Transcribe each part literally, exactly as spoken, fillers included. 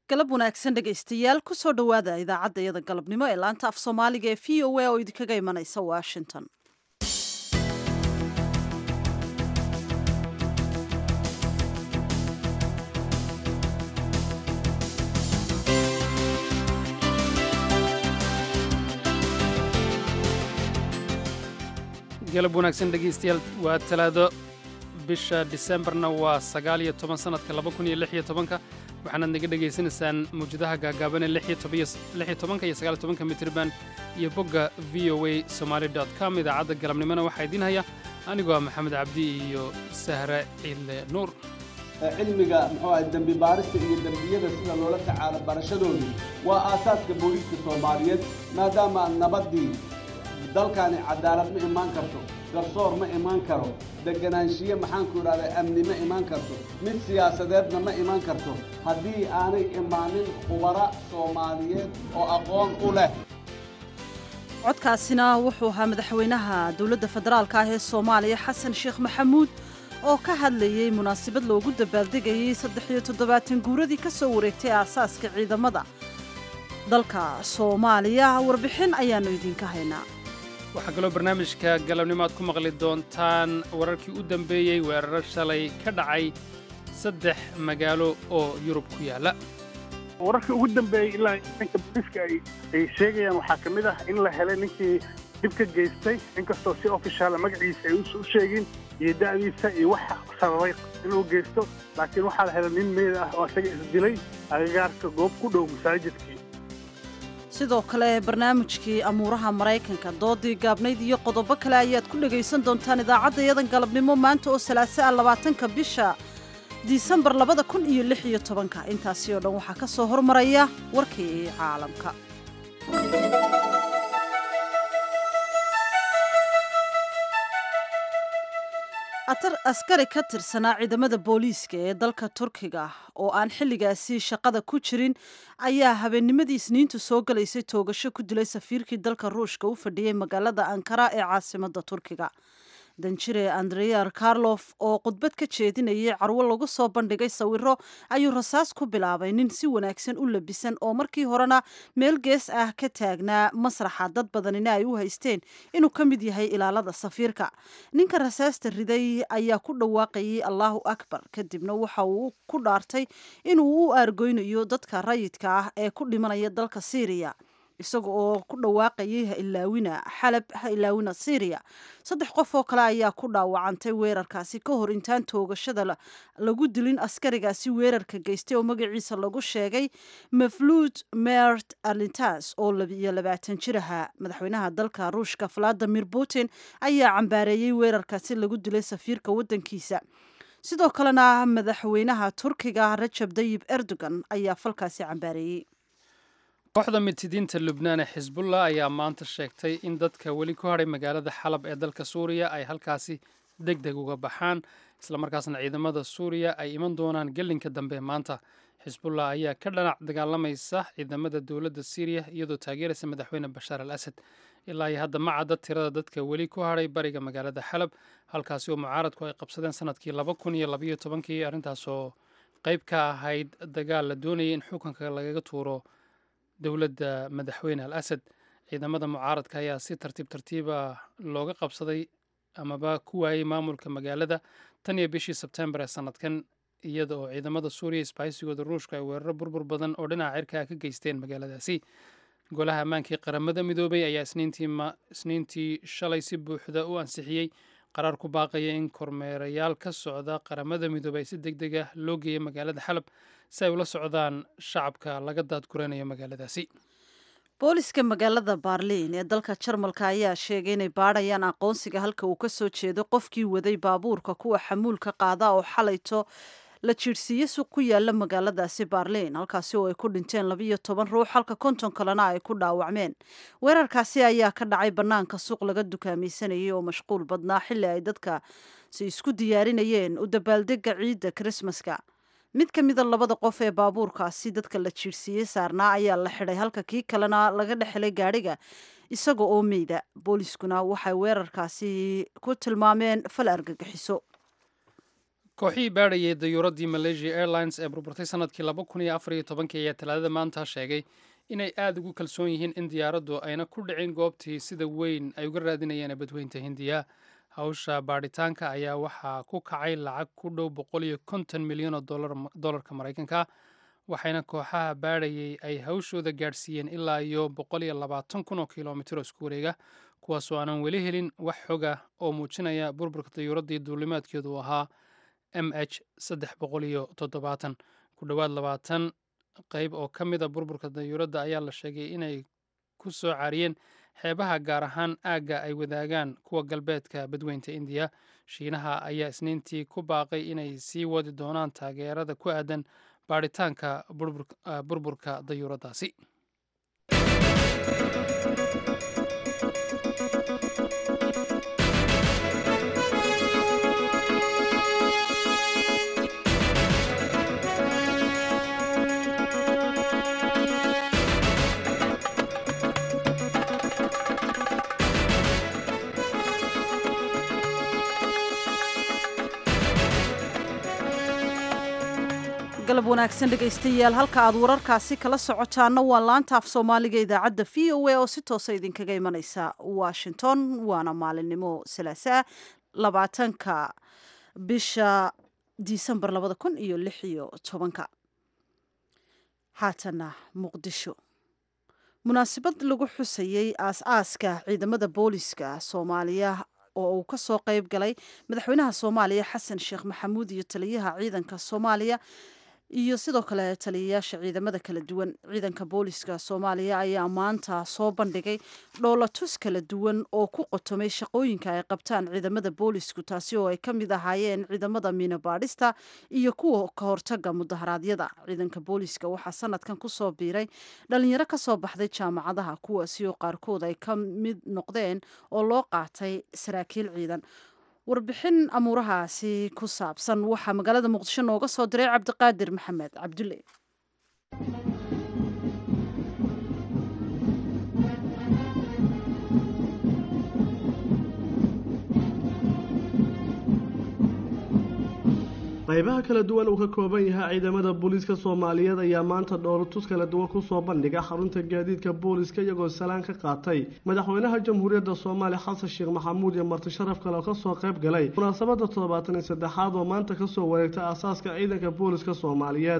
galab wanaagsan dhegaystayaal kusoo dhowaada idaacadda iyada galabnimo ee laanta af soomaaliga ee v o a oo idinkaga imanaysa washington. galab wanaagsan dhegaystayaal waa talaado bisha disembarna waa sagaal iyo toban sanadka laba kun iyo lix iyo tobanka waxaanaad naga dhegaysanaysaan mawjadaha gaagaaban ee lix iyo tobanka iyo sagaal iyo tobanka mitriban iyo bogga v o a somaali dot com idaacadda galabnimona waxaa idiin haya anigoo ah maxamed cabdi iyo sahre ciile nuur. cilmiga muxuu ahay dembi baarista iyo dembiyada sida loola tacaalo barashadoodu waa aasaaska booliiska soomaaliyeed maadaama nabaddii dalkani cadaalad ma imaan karto, garsoor ma imaan karo, deganaanshiye maxaanku idhahdaa amni ma imaan karto, mid siyaasadeedna ma imaan karto haddii aanay imaanin khubara soomaaliyeed oo aqoon u leh. codkaasina wuxuu ahaa madaxweynaha dowladda federaalka ah ee soomaaliya xasan sheekh maxamuud oo ka hadlayey munaasabad loogu dabaaldegayey saddex iyo toddobaatan guuradii ka soo wareegtay aasaaska ciidamada dalka soomaaliya. warbixin ayaannu idinka haynaa. waxaa kaloo barnaamijka galabnimo aad ku maqli doontaan wararkii u dambeeyey weeraro shalay ka dhacay saddex magaalo oo yurub ku yaalla. wararkii ugu dambeeyey ilaa ninka booliiska ay ay sheegayaan waxaa ka mid ah in la helay ninkii dhib ka geystay inkastoo si ofishaala magaciisa ay u sheegin iyo da'diisa iyo waxa sababay inuu geysto, laakiin waxaa la helay nin meyd ah oo isaga isdilay agagaarka goob ku dhow masaajidkii. sidoo kale barnaamijkii amuuraha maraykanka doodii gaabnayd iyo qodobo kale ayaad ku dhegaysan doontaan idaacadda yadan galabnimo maanta oo salaasa ah labaatanka bisha disembar labada kun iyo lix iyo tobanka. intaasi oo dhan waxaa ka soo hormaraya warkii caalamka. askari ka tirsanaa ciidamada booliiska ee dalka turkiga oo aan xilligaasi shaqada ku jirin ayaa habeennimadii isniintu soo galaysay toogasho ku dilay safiirkii dalka ruushka u fadhiyey magaalada ankara ee caasimadda turkiga. danjire andreyer karlof oo khudbad ka jeedinayay carwo lagu soo bandhigay sawiro ayuu rasaas ku bilaabay nin si wanaagsan u labisan oo markii horena meel gees ah ka taagnaa masraxa dad badanina ay u haysteen inuu ka mid yahay ilaalada safiirka. ninka rasaasta riday ayaa ku dhawaaqayay allahu akbar, kadibna waxa uu ku dhaartay inuu u aargoynayo dadka rayidka ah ee ku dhimanaya dalka syriya isaga oo ku dhawaaqayay ha ilaawina xalab ha ilaawina syriya. saddex qof oo kale ayaa ku dhaawacantay weerarkaasi ka hor intaan toogashada lagu dilin askarigaasi weerarka geystay oo magaciisa lagu sheegay mafluud mert arlintas oo labiyo labaatan jir ahaa. madaxweynaha dalka ruushka valadimir putin ayaa cambaareeyey weerarkaasi lagu dilay safiirka waddankiisa. sidoo kalena madaxweynaha turkiga rajab tayyib erdogan ayaa falkaasi cambaareeyey. kooxda mitidiinta lubnaan ee xisbullah ayaa maanta sheegtay in dadka weli ku hadhay magaalada xalab ee dalka suuriya ay halkaasi deg deg uga baxaan, islamarkaasna ciidamada suuriya ay iman doonaan gelinka dambe maanta. xisbullah ayaa ka dhanac dagaalamaysa ciidamada dowladda syriya iyadoo taageeraysa madaxweyne bashaar al asad. ilaa iyo hadda ma cadda tirada dadka weli ku hadhay bariga magaalada xalab, halkaasi oo mucaaradku ay qabsadeen sanadkii laba kun iyo labaiyo tobankii, arrintaasoo qayb ka ahayd dagaal la doonayay in xukunka lagaga tuuro dowladda madaxweyne al asad. ciidamada mucaaradka ayaa si tartiib tartiiba looga qabsaday amaba ku waayey maamulka magaalada tan iyo bishii sebtembar ee sanadkan, iyada oo ciidamada suuriya isbahaysigooda ruushka ay weeraro burbur badan oo dhinaca cirka ka geysteen magaaladaasi. golaha ammaankii qaramada midoobay ayaa isniintii shalay si buuxda u ansixiyey qaraar ku baaqaya in kormeerayaal ka socda qaramada midoobay si deg deg ah loo geeya magaalada xalab si ay ula socdaan shacabka laga daadguranayo magaaladaasi. booliska magaalada baarliin ee dalka jarmalka ayaa sheegay inay baadhayaan aqoonsiga halka uu ka soo jeedo qofkii waday baabuurka kuwa xamuulka qaada oo xalayto la jiirsiiye suuq ku yaala magaaladaasi baarliin, halkaasi oo ay ku dhinteen labiyo toban ruux halka konton kalena ay ku dhaawacmeen. weerarkaasi ayaa ka dhacay bannaanka suuq laga dukaamaysanayay oo mashquul badnaa xilli ay dadka si isku diyaarinayeen u dabaaldega ciidda krismaska. mid ka mida labada qof ee baabuurkaasi dadka la jiirsiiyey saarnaa ayaa la xidhay halka kii kalena laga dhexelay gaadhiga isaga oo meyda. booliiskuna waxay weerarkaasi ku tilmaameen fal argagixiso. kooxihii baadhayay dayuuradii Malaysia Airlines ee burburtay sanadkii laba kun iyo afar iyo tobankii ayaa talaadada maanta sheegay inay aad ugu kalsoon yihiin in diyaaraddu ayna ku dhicin goobtii sida weyn ay uga raadinayeen badweynta Hindiya. hawsha baadhitaanka ayaa waxaa ku kacay lacag ku dhow boqol iyo konton milyan oo dollarka Maraykanka, waxayna kooxaha baadhayay ay hawshooda gaadhsiiyeen ilaa iyo boqol iyo labaatan kun oo kilomitir oo isku wareega, kuwaasoo aanan weli helin wax xoga oo muujinaya burburka dayuuraddii duulimaadkeedu ahaa m h saddex boqol iyo toddobaatan. ku dhowaad labaatan qayb oo ka mid a burburka dayuuradda ayaa la sheegay inay ku soo caariyeen xeebaha, gaar ahaan aagga ay wadaagaan kuwa galbeedka badweynta Indiya. Shiinaha ayaa isniintii ku baaqay inay sii wadi doonaan taageerada ku aadan baadhitaanka burburka dayuuraddaasi. galab wanaagsan dhegaystayaal, halka aad wararkaasi kala socotaana waa laanta af soomaaliga idaacadda v o a oo si toosa idinkaga imanaysa Washington. waana maalinimo salaasaa labaatanka bisha disembar labada kun iyo lix iyo tobanka. haatana muqdisho, munaasabad lagu xusayey aas-aaska ciidamada booliska Soomaaliya oo uu ka soo qayb galay madaxweynaha Soomaaliya Xasan Sheekh Maxamuud iyo taliyaha ciidanka Soomaaliya iyo sidoo kale taliyayaasha ciidamada kala duwan. ciidanka booliska Soomaaliya ayaa maanta soo bandhigay dhoolatus kala duwan oo ku qotomay shaqooyinka ay qabtaan ciidamada boolisku, taasi oo ay ka mid ahaayeen ciidamada miino baadhista iyo kuwa ka hortaga mudaharaadyada. ciidanka booliska waxaa sanadkan ku soo biiray dhalinyaro ka soo baxday jaamacadaha, kuwaasi oo qaarkood ay ka mid noqdeen oo loo qaatay saraakiil ciidan. warbixin amuurahaasi ku saabsan waxaa magaalada Muqdisho nooga soo diray Cabdiqaadir Maxamed Cabdulle. qaybaha kala duwan uu ka kooban yahay ciidamada booliska Soomaaliyeed ayaa maanta dhoolatus kala duwan ku soo bandhigay xarunta gaadiidka booliska iyagoo salaan ka qaatay madaxweynaha jamhuuriyadda Soomaaliya Xasan Sheekh Maxamuud iyo marti sharaf kale oo ka soo qayb galay munaasabadda toddobaatan iyo saddexaad oo maanta ka soo wareegtay aasaaska ciidanka booliska Soomaaliyeed.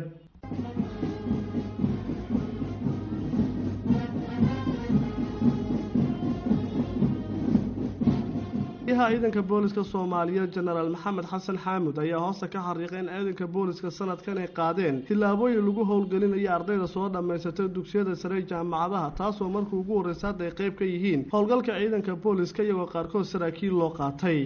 ciidanka booliska Soomaaliyeed General Maxamed Xasan Xaamud ayaa hoosta ka xariiqay in ciidanka booliska sanadkan ay qaadeen tilaabooyin lagu howlgelinayo ardayda soo dhameysatay dugsiyada sare jaamacadaha, taasoo markii ugu horeysay ay qayb ka yihiin howlgalka ciidanka booliska iyagoo qaarkood saraakiil loo qaatay.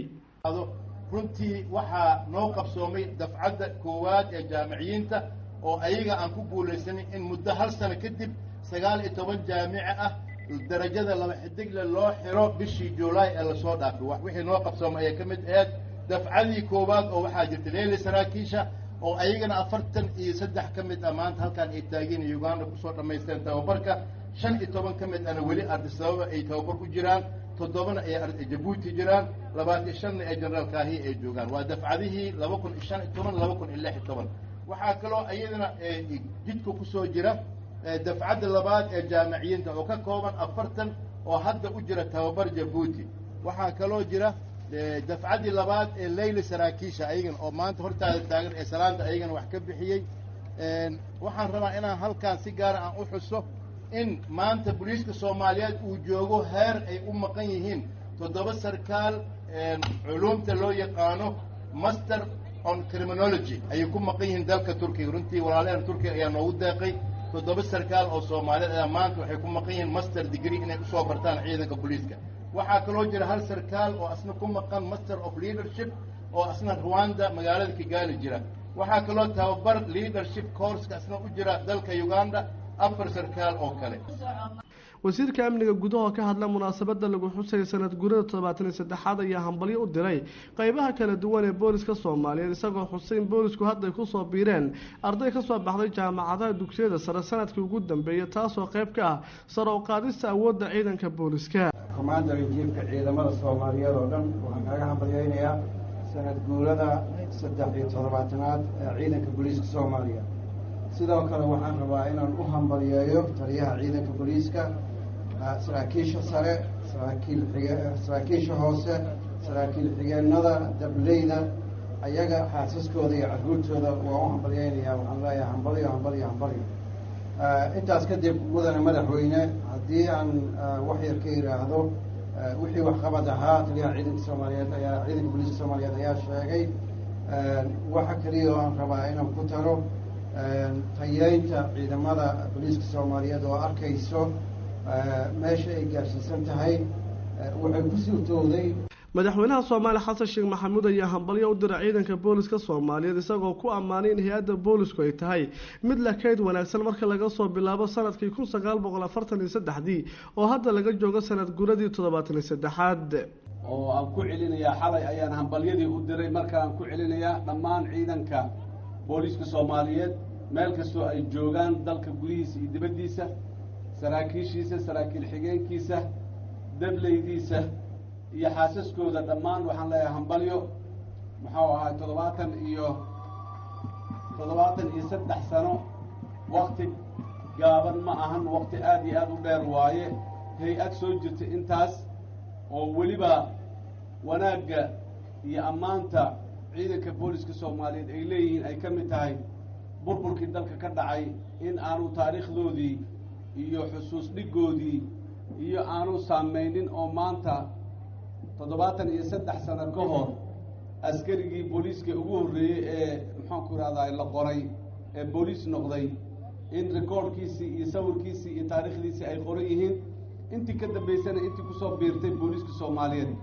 runtii waxaa noo qabsoomay dafcadda koowaad ee jaamiciyiinta oo ayaga aan ku guulaysanay in muddo hal sano kadib sagaal iyo toban jaamice ah darajada laba xidigle loo xiro bishii Juulaay ee la soo dhaafay. wax wixii noo qabsoomay ay ka mid ahayd dafcadii koowaad oo waxaa jirtay leeli saraakiisha oo ayagana afartan iyo saddex ka mid ah maanta halkan ay taageen Uganda ku soo dhameysteen tababarka. shan iyo toban ka mid ana weli Addis Ababa ay tababar ku jiraan, toddobana ay Djibouti jiraan, labaatan iyo shan ay General Kaahi ay joogaan. waa dafcadihii laba kun iyo shan iyo toban laba kun iyo lix iyo toban. waxaa kaloo ayadana jidka ku soo jira dafcadda labaad ee jaamiciyiinta oo ka kooban afartan oo hadda u jira tababar Djibouti. waxaa kaloo jira dafcaddii labaad ee leyli saraakiisha ayagan oo maanta hortaada taagan ee salaanta ayagan wax ka bixiyey. waxaan rabaa inaan halkaan si gaara aan u xuso in maanta booliiska Soomaaliyeed uu joogo heer ay u maqan yihiin toddoba sarkaal culumta loo yaqaano master on criminology ayay ku maqan yihiin dalka Turkiga. runtii walaalaheen Turkiga ayaa noogu deeqay toddoba sarkaal oo Soomaaliyeed ayaa maanta waxay ku maqan yihiin master degree inay u soo bartaan ciidanka booliiska. waxaa kaloo jira hal sarkaal oo asna ku maqan master of leadership oo asna Rwanda magaalada Kigali jira. waxaa kaloo tababar leadership course ka asna u jira dalka Uganda afar sarkaal oo kale. wasiirka amniga gudaha ka hadla munaasabada lagu xusay sanad guurada toddobaatan iyo saddexaad ayaa hambalyo u diray qaybaha kala duwan ee booliska Soomaaliyeed isagoo xuseen boolisku hadda ku soo biireen arday ka soo baxday jaamacadaha dugsiyada sare sanadkii ugu dambeeyay, taasoo qayb ka ah sare u qaadista awoodda ciidanka booliska. commander in chiefka ciidamada Soomaaliyeed oo dhan waxaan kaga hambalyaynayaa sanad guurada saddex iyo toddobaatanaad ee ciidanka booliiska soomaaliya. sidoo kale waxaan rabaa inaan u hambalyeeyo taliyaha ciidanka booliiska, saraakiisha sare, saraakiil xige saraakiisha hoose, saraakiil xigeenada, dableyda, ayaga xaasaskooda iyo carruurtooda waa u hambalyeynayaa. waxaan leeyahay hambalyo hambalyo hambalyo. intaas kadib mudane madaxweyne, haddii aan wax yar ka yidhaahdo wixii waxqabad ahaa taliyaha ciidanka soomaaliyeed ayaa ciidanka booliiska soomaaliyeed ayaa sheegay. waxa keliya oo aan rabaa inaan ku taro tayeynta ciidamada booliiska soomaaliyeed oo arkayso meesha ay gaarsiisan tahay. waxay ku suurtooday madaxweynaha soomaaliya xasan sheekh maxamuud ayaa hambalyo u diray ciidanka booliska soomaaliyeed isagoo ku ammaanay in hay-adda boolisku ay tahay mid la kayd wanaagsan marka laga soo bilaabo sanadkii kun sagaal boqol afartan iyo saddexdii oo hadda laga joogo sanad guuradii toddobaatan iyo saddexaad. oo aan ku celinayaa xalay ayaan hambalyadii u diray markaan ku celinayaa dhammaan ciidanka booliska soomaaliyeed meel kastoo ay joogaan dalka gudihiisa iyo dibaddiisa, saraakiishiisa, saraakiil xigeenkiisa, dableydiisa iyo xaasaskooda dhammaan waxaan leeyahay hambalyo. muxuu ahaa toddobaatan iyo toddobaatan iyo saddex sano wakti gaaban ma ahan, wakti aada iyo aada u dheer waaye. hay-ad soo jirta intaas oo weliba wanaagga iyo ammaanta ciidanka booliska soomaaliyeed ay leeyihiin ay ka mid tahay burburkii dalka ka dhacay in aanu taariikhdoodii iyo xusuus dhigoodii iyo aanu saameynin oo maanta toddobaatan iyo saddex sano ka hor askarigii booliiska ugu horreeyey ee maxaanku ihahdaa la qoray ee booliis noqday in recordkiisii iyo sawirkiisii iyo taariikhdiisii ay qoran yihiin. intii ka dambaysana intii kusoo biirtay booliiska soomaaliyeed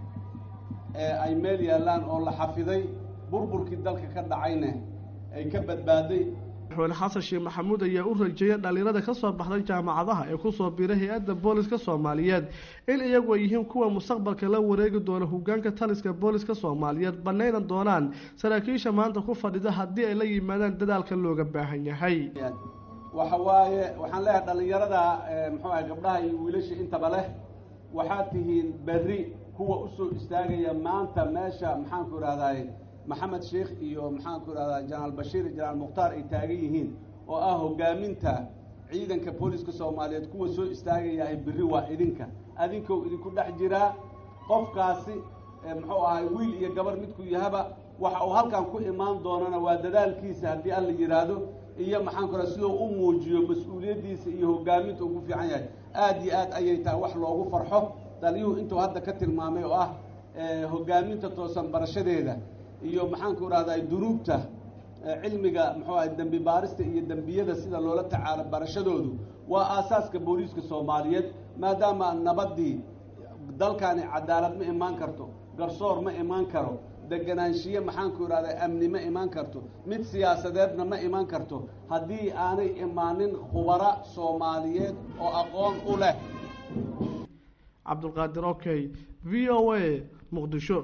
ee ay meel yaallaan oo la xafiday, burburkii dalka ka dhacayna ay ka badbaaday. madaxweyne xasan sheekh maxamuud ayaa u rajeeyay dhalinyarada ka soo baxday jaamacadaha ee kusoo biiray hay-adda booliska soomaaliyeed in iyagu ay yihiin kuwa mustaqbalka la wareegi doona hogaanka taliska booliska soomaaliyeed, banayna doonaan saraakiisha maanta ku fadhida haddii ay la yimaadaan dadaalka looga baahan yahay. waxa waaye waxaan leeyahay dhalinyarada muxuu ahay gabdhaha iyo wiilasha intaba leh, waxaad tihiin berri kuwa usoo istaagaya maanta meesha maxaanku ihahdaay maxamed sheekh iyo maxaanku ihahdaa janaal bashiir janaal mukhtaar ay taagan yihiin oo ah hogaaminta ciidanka booliska soomaaliyeed. kuwa soo istaagayahay berri waa idinka, adinkou idinku dhex jiraa. qofkaasi muxuu ahay wiil iyo gabar midku yahaba waxa uu halkan ku imaan doonana waa dadaalkiisa haddii alla yidhaahdo iyo maxaan ku raha sidoo u muujiyo mas-uuliyaddiisa iyo hogaaminta ugu fiican yahay. aada iyo aad ayay tahay wax loogu farxo. taliyuhu intuu hadda ka tilmaamay oo ah hogaaminta toosan barashadeeda iyo maxaanku ihahdaa dunuubta cilmiga muxuu ahay dembi baarista iyo dembiyada sida loola tacaalo barashadoodu waa aasaaska booliiska soomaaliyeed. maadaama nabadii dalkani cadaalad ma imaan karto, garsoor ma imaan karo, deganaanshiye maxaanku ihahdaa amni ma imaan karto, mid siyaasadeedna ma imaan karto haddii aanay imaanin khubara soomaaliyeed oo aqoon u leh. cabdulqaadir okey, v o a, muqdisho.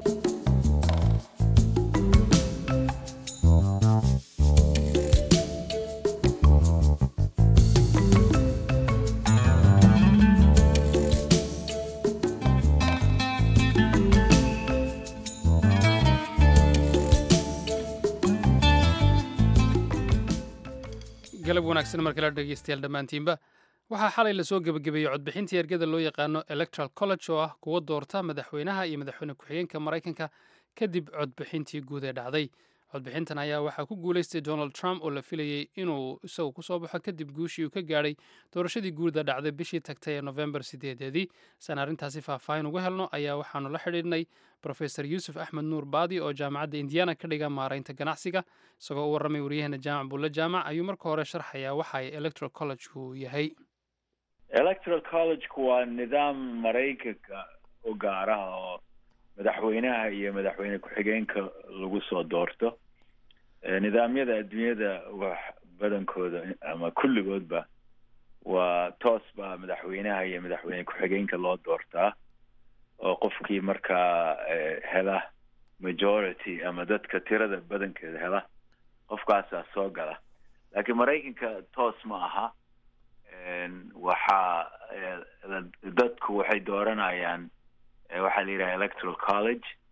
galab wanaagsan mar kale dhegeystayaal dhammaantiinba waxaa xalay lasoo gebagabeeyey codbixintii ergada loo yaqaano electoral college oo ah kuwa doorta madaxweynaha iyo madaxweyne ku-xigeenka maraykanka kadib codbixintii guud ee dhacday. codbixintan ayaa waxaa ku guulaystay donald trump oo la filayey inuu isagu kusoo baxo kadib guushii uu ka gaadhay doorashadii guuda dhacday bishii tagtay ee novembar sideedeedii. san arrintaasi faahfaahin uga helno ayaa waxaanu la xidhiidhnay profesor yuusuf axmed nuur baadi oo jaamacadda indiana ka dhiga maaraynta ganacsiga. isagoo u warramay waryaheena jaamac bulle jaamac ayuu marka hore sharxayaa waxa ay electoral collegku yahay. electoral collegku waa nidaam maraykanka u gaaraha oo madaxweynaha iyo madaxweyne ku-xigeenka lagu soo doorto. nidaamyada adduunyada wax badankooda ama kulligoodba waa toos baa madaxweynaha iyo madaxweyne ku-xigeenka loo doortaa oo qofkii markaa hela majority ama dadka tirada badankeeda hela qofkaasaa soo gala. laakiin maraykanka toos ma aha. waxaa dadku waxay dooranayaan waxaa la yidhaha electoral college.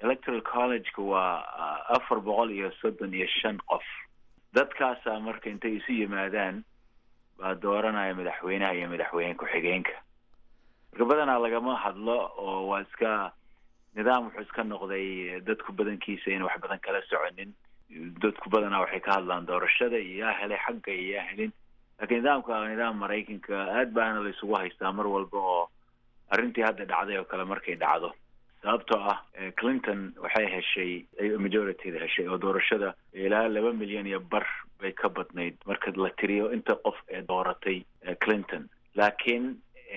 electoral college-ka waa afar boqol iyo soddon iyo shan qof. dadkaasaa marka intay isu yimaadaan baa dooranaya madaxweynaha iyo madaxweyne ku-xigeenka. marka badanaa lagama hadlo oo waa iska nidaam wuxuu iska noqday dadku badankiisa in wax badan kala soconin. dadku badanaa waxay ka hadlaan doorashada iyo yaa helay xagga iyo yaa helin. laakiin nidaamka nidaam maraykanka aad baana la isugu haystaa mar walba oo arrintii hadda dhacday oo kale markay dhacdo. sababtoo ah clinton waxay heshay majorityda heshay oo doorashada ilaa laba milyan iyo bar bay ka badnayd marka la tiriyo inta qof ee dooratay clinton. laakiin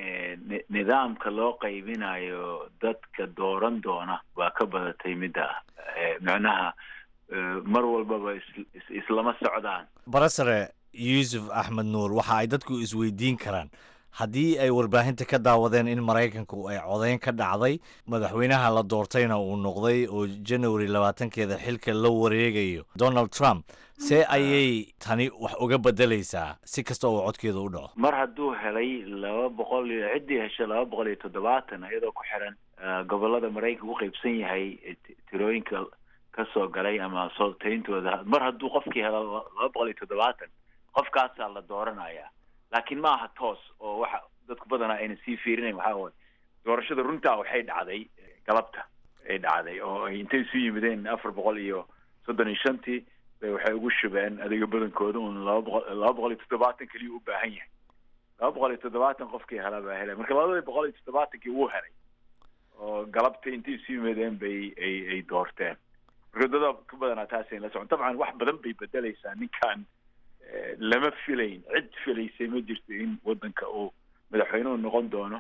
nidaamka loo qaybinayo dadka dooran doona waa ka badatay midda macnaha mar walbaba islama socdaan. barasare yuusuf axmed nuur waxa ay dadku isweydiin karaan haddii ay warbaahinta ka daawadeen in maraykanku ay codeyn ka dhacday madaxweynaha la doortayna uu noqday oo january labaatankeeda xilka la wareegayo donald trump see ayay tani wax uga bedelaysaa si kasta oo codkeeda u dhaco? mar hadduu helay laba boqol iyo ciddii heshay laba boqol iyo toddobaatan iyadoo ku xiran gobolada maraykanka u qaybsan yahay tirooyinka ka soo galay ama sootayntooda. mar hadduu qofkii helo laba boqol iyo toddobaatan qofkaasaa la dooranaya. laakiin ma aha toos oo waxa dadku badanaa ayna sii fiirinayn. waxaa waay doorashada runtaa waxay dhacday galabta ay dhacday oo ay intay isu yimideen afar boqol iyo soddon iyo shantii bay waxay ugu shubeen adiga badankooda un laba boqol laba boqol iyo toddobaatan keliya u baahan yahay. laba boqol iyo toddobaatan qofkii helaa baa helay. marka labada boqol iyo toddobaatankii wuu helay oo galabta intay isu yimideen bay ay ay doorteen. marka dada ka badanaa taasay la socon. dabcan wax badan bay bedelaysaa. ninkan lama filayn, cid filaysay ma jirto in wadanka uu madaxweynuhu noqon doono.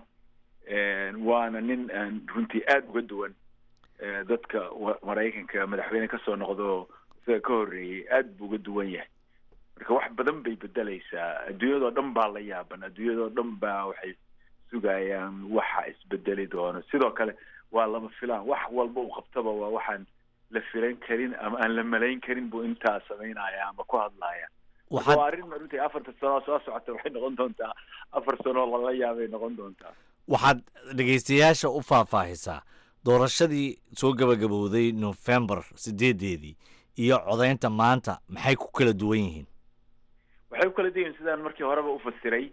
waana nin aan runtii aada uga duwan dadka maraykanka madaxweyne kasoo noqdo isaga ka horreeyey. aada buu uga duwan yahay. marka wax badan bay bedelaysaa. adduunyadoo dhan baa la yaaban. adduunyadoo dhan baa waxay sugayaan waxa isbedeli doono. sidoo kale waa lama filaan. wax walba uu qabtaba waa waxaan la filan karin ama aan la malayn karin buu intaa samaynaya ama ku hadlaya. waa arrin runtii afarta sano soo socota waxay noqon doontaa afar sano lala yaabay noqon doontaa. waxaad dhegaystayaasha u faahfaahisaa doorashadii soo gabagabowday November sideedeedii iyo codeynta maanta maxay ku kala duwan yihiin? waxay ku kala duwan yihiin sidaan markii horeba u fasiray.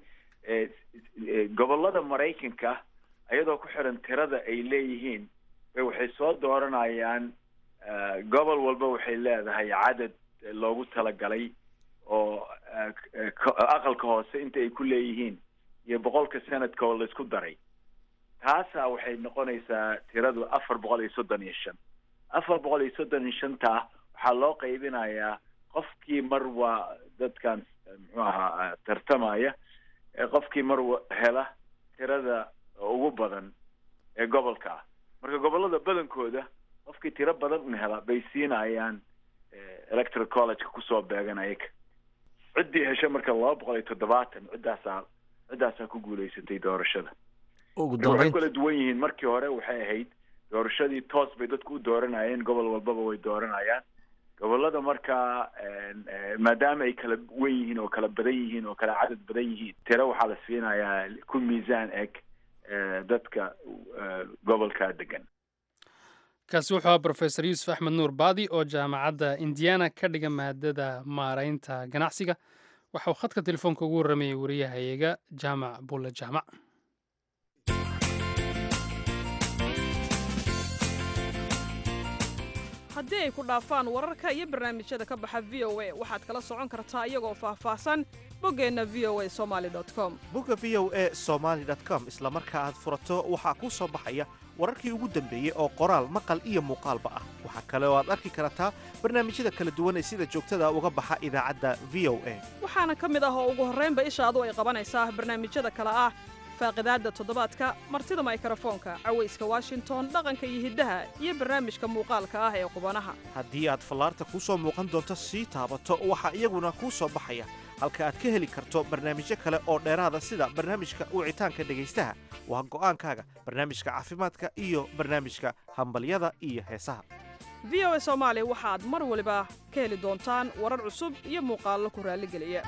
gobolada maraykanka ayadoo ku xiran tirada ay leeyihiin bay waxay soo dooranayaan gobol walba waxay leedahay cadad loogu talagalay oo aqalka hoose inta ay ku leeyihiin iyo boqolka sanadka oo la isku daray. taasaa waxay noqonaysaa tiradu afar boqol iyo soddon iyo shan. afar boqol iyo soddon iyo shanta waxaa loo qaybinayaa qofkii mar waa dadkan muxuu ahaa tartamaya qofkii mar hela tirada ugu badan ee gobolka ah. marka gobolada badankooda qofkii tiro badan un hela bay siinayaan electoral college-ka kusoo beegan ayaga. ciddii hesha marka laba boqol iyo toddobaatan ciddaasaa ciddaasaa ku guulaysatay doorashada. waxay kala duwan yihiin. markii hore waxay ahayd doorashadii toos bay dadku u dooranayeen. gobol walbaba way dooranayaan. gobolada markaa maadaama ay kala wen yihiin oo kala badan yihiin oo kala cadad badan yihiin tiro waxaa la siinayaa ku miisaan eg dadka gobolkaa degan. kaasi wuxuu ahaa brofesor yuusuf axmed nuur baadi oo jaamacadda indiana ka dhiga maadada maaraynta ganacsiga. waxa uu khadka telefoonka ugu warramayay wariyahayaga jaamac bulle jaamac. haddii ay ku dhaafaan wararka iyo barnaamijyada ka baxa v o a waxaad kala socon kartaa iyagoo faahfaahsan boggeenna v o a somaali dot com. bogga v o a somaali dot com isla marka aad furato waxaa kuu soo baxaya wararkii ugu dambeeyey oo qoraal maqal iyo muuqaalba ah. waxaa kale oo aad arki kartaa barnaamijyada kala duwan ee sida joogtada uga baxa idaacadda v o a. waxaana ka mid ah oo ugu horraynba ishaadu ay qabanaysaa barnaamijyada kale ah faaqidaadda toddobaadka, martida mikrofoonka, cawayska washington, dhaqanka iyo hiddaha, iyo barnaamijka muuqaalka ah ee qubanaha. haddii aad fallaarta kuu soo muuqan doonto sii taabato waxaa iyaguna kuu soo baxaya halka aad ka heli karto barnaamijyo kale oo dheeraada sida barnaamijka wicitaanka dhegaystaha. waa go'aankaaga barnaamijka caafimaadka iyo barnaamijka hambalyada iyo heesaha. v o a soomaali waxaad mar waliba ka heli doontaan warar cusub iyo muuqaallo ku raalligeliya.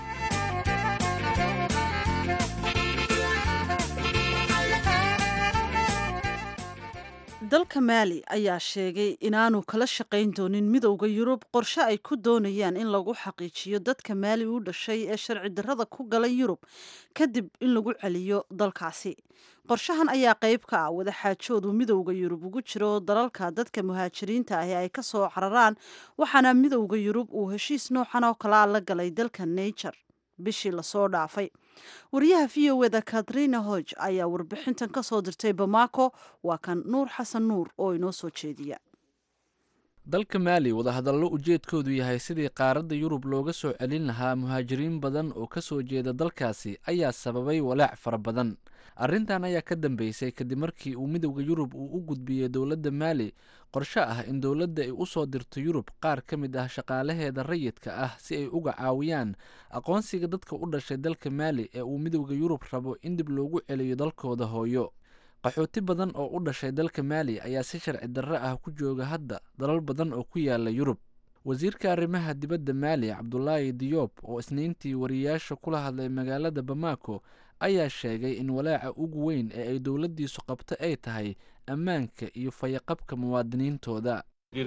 dalka maali ayaa sheegay inaanu kala shaqayn doonin midowda yurub qorshe ay ku doonayaan in lagu xaqiijiyo dadka maali u dhashay ee sharci darrada ku galay yurub kadib in lagu celiyo dalkaasi qorshahan ayaa qayb ka ah wadaxaajoodu midowda yurub ugu jiro dalalka dadka muhaajiriinta ahi ay ka soo cararaan waxaana midowda yurub uu heshiis noocan oo kalea la galay dalka niger bishii lasoo dhaafay wariyaha v o eda katrina hoj ayaa warbixintan ka soo dirtay bamako waa kan nuur xasan nuur oo inoo soo jeediya dalka maali wadahadallo ujeedkoodu yahay sidii qaaradda yurub looga soo celin lahaa muhaajiriin badan oo ka soo jeeda dalkaasi ayaa sababay walaac fara badan arrintan ayaa ka dambeysay kadib markii uu midowda yurub uu u gudbiyey dowladda maali qorshe ah in dowladda ay u soo dirto yurub qaar ka mid ah shaqaalaheeda rayidka ah si ay uga caawiyaan aqoonsiga dadka u dhashay dalka maali ee uu midowda yurub rabo in dib loogu celiyo dalkooda hooyo qaxooti badan oo u dhashay dalka maali ayaa si sharci darro ah ku jooga hadda dalal badan oo ku yaala yurub wasiirka arrimaha dibadda maali cabdulaahi diyoob oo isniintii wariyaasha kula hadlay magaalada bamako ayaa sheegay in walaaca ugu weyn ee ay dowladdiisu qabto ay tahay ammaanka iyo fayaqabka muwaadiniintooda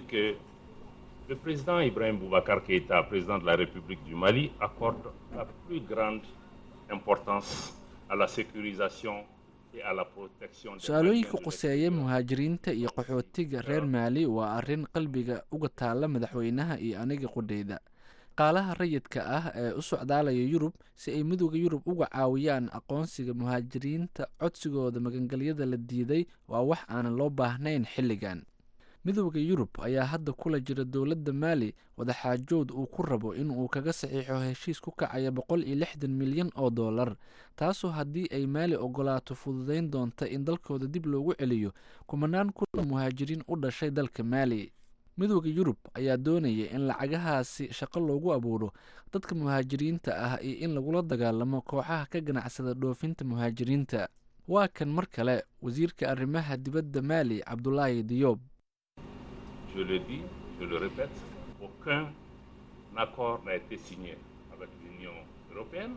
Le président Ibrahim Boubacar Keïta, président de la République du Mali, accorde la plus grande importance à la sécurisation et à la protection des su-aalooyinka quseeya muhaajiriinta iyo qaxootiga reer maali waa arrin qalbiga uga taalla madaxweynaha iyo aniga qudheyda qaalaha rayidka ah ee u socdaalaya yurub si ay midowda yurub uga caawiyaan aqoonsiga muhaajiriinta codsigooda magangelyada la diiday waa wax aanan loo baahnayn xilligan midowda yurub ayaa hadda kula jira dowladda maali wadaxaajood uu ku rabo in uu kaga saxiixo heshiis ku kacaya boqol iyo lixdan milyan oo dollar taasoo haddii ay maali ogolaato fududayn doonta in dalkooda dib loogu celiyo kumanaan kun muhaajiriin u dhashay dalka maali midowda yurub ayaa doonaya in lacagahaasi shaqo loogu abuuro dadka muhaajiriinta ah iyo in lagula dagaalamo kooxaha ka ganacsada dhoofinta muhaajiriinta waa kan mar kale wasiirka arrimaha dibadda maali cabdulaahi diyoob Je le dis, je le répète, aucun accord n'a été signé avec l'Union européenne,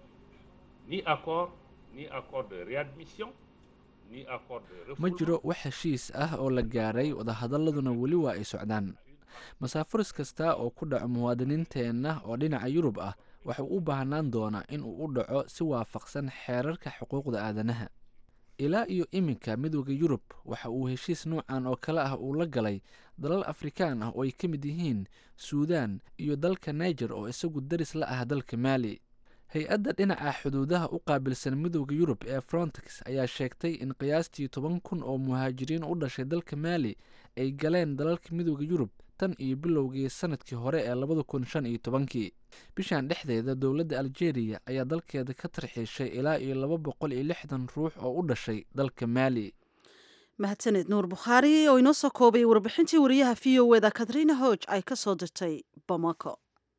ni accord, ni accord de réadmission, ni accord de refoulement. ma jiro wax heshiis ah oo la gaaray wadahadaladuna weli waa ay socdaan masaafuris kasta oo ku dhaco muwaadiniinteenna oo dhinaca yurub ah waxuu u baahnaan doonaa in uu u dhaco si waafaqsan xeerarka xuquuqda aadanaha ilaa iyo iminka midowda yurub waxa uu heshiis noocan oo kale ah uu la galay dalal afrikaan ah oo ay ka mid yihiin suudaan iyo dalka niger oo isagu daris la ah dalka maali hay-adda dhinaca xuduudaha u qaabilsan midowda yurub ee frontex ayaa sheegtay in qiyaastii toban kun oo muhaajiriin u dhashay dalka maali ay galeen dalalka midowda yurub tan iyo bilowgii sanadkii hore ee labada kun shan iyo tobankii bishan dhexdeeda dowladda algeria ayaa dalkeeda ka tarxiishay ilaa iyo laba boqol iyo lixdan ruux oo u dhashay dalka maali mahadsaned nuur bukhaari oo inoo soo koobay warbixintii wariyaha v o eda katrina hoj ay ka soo dirtay bamako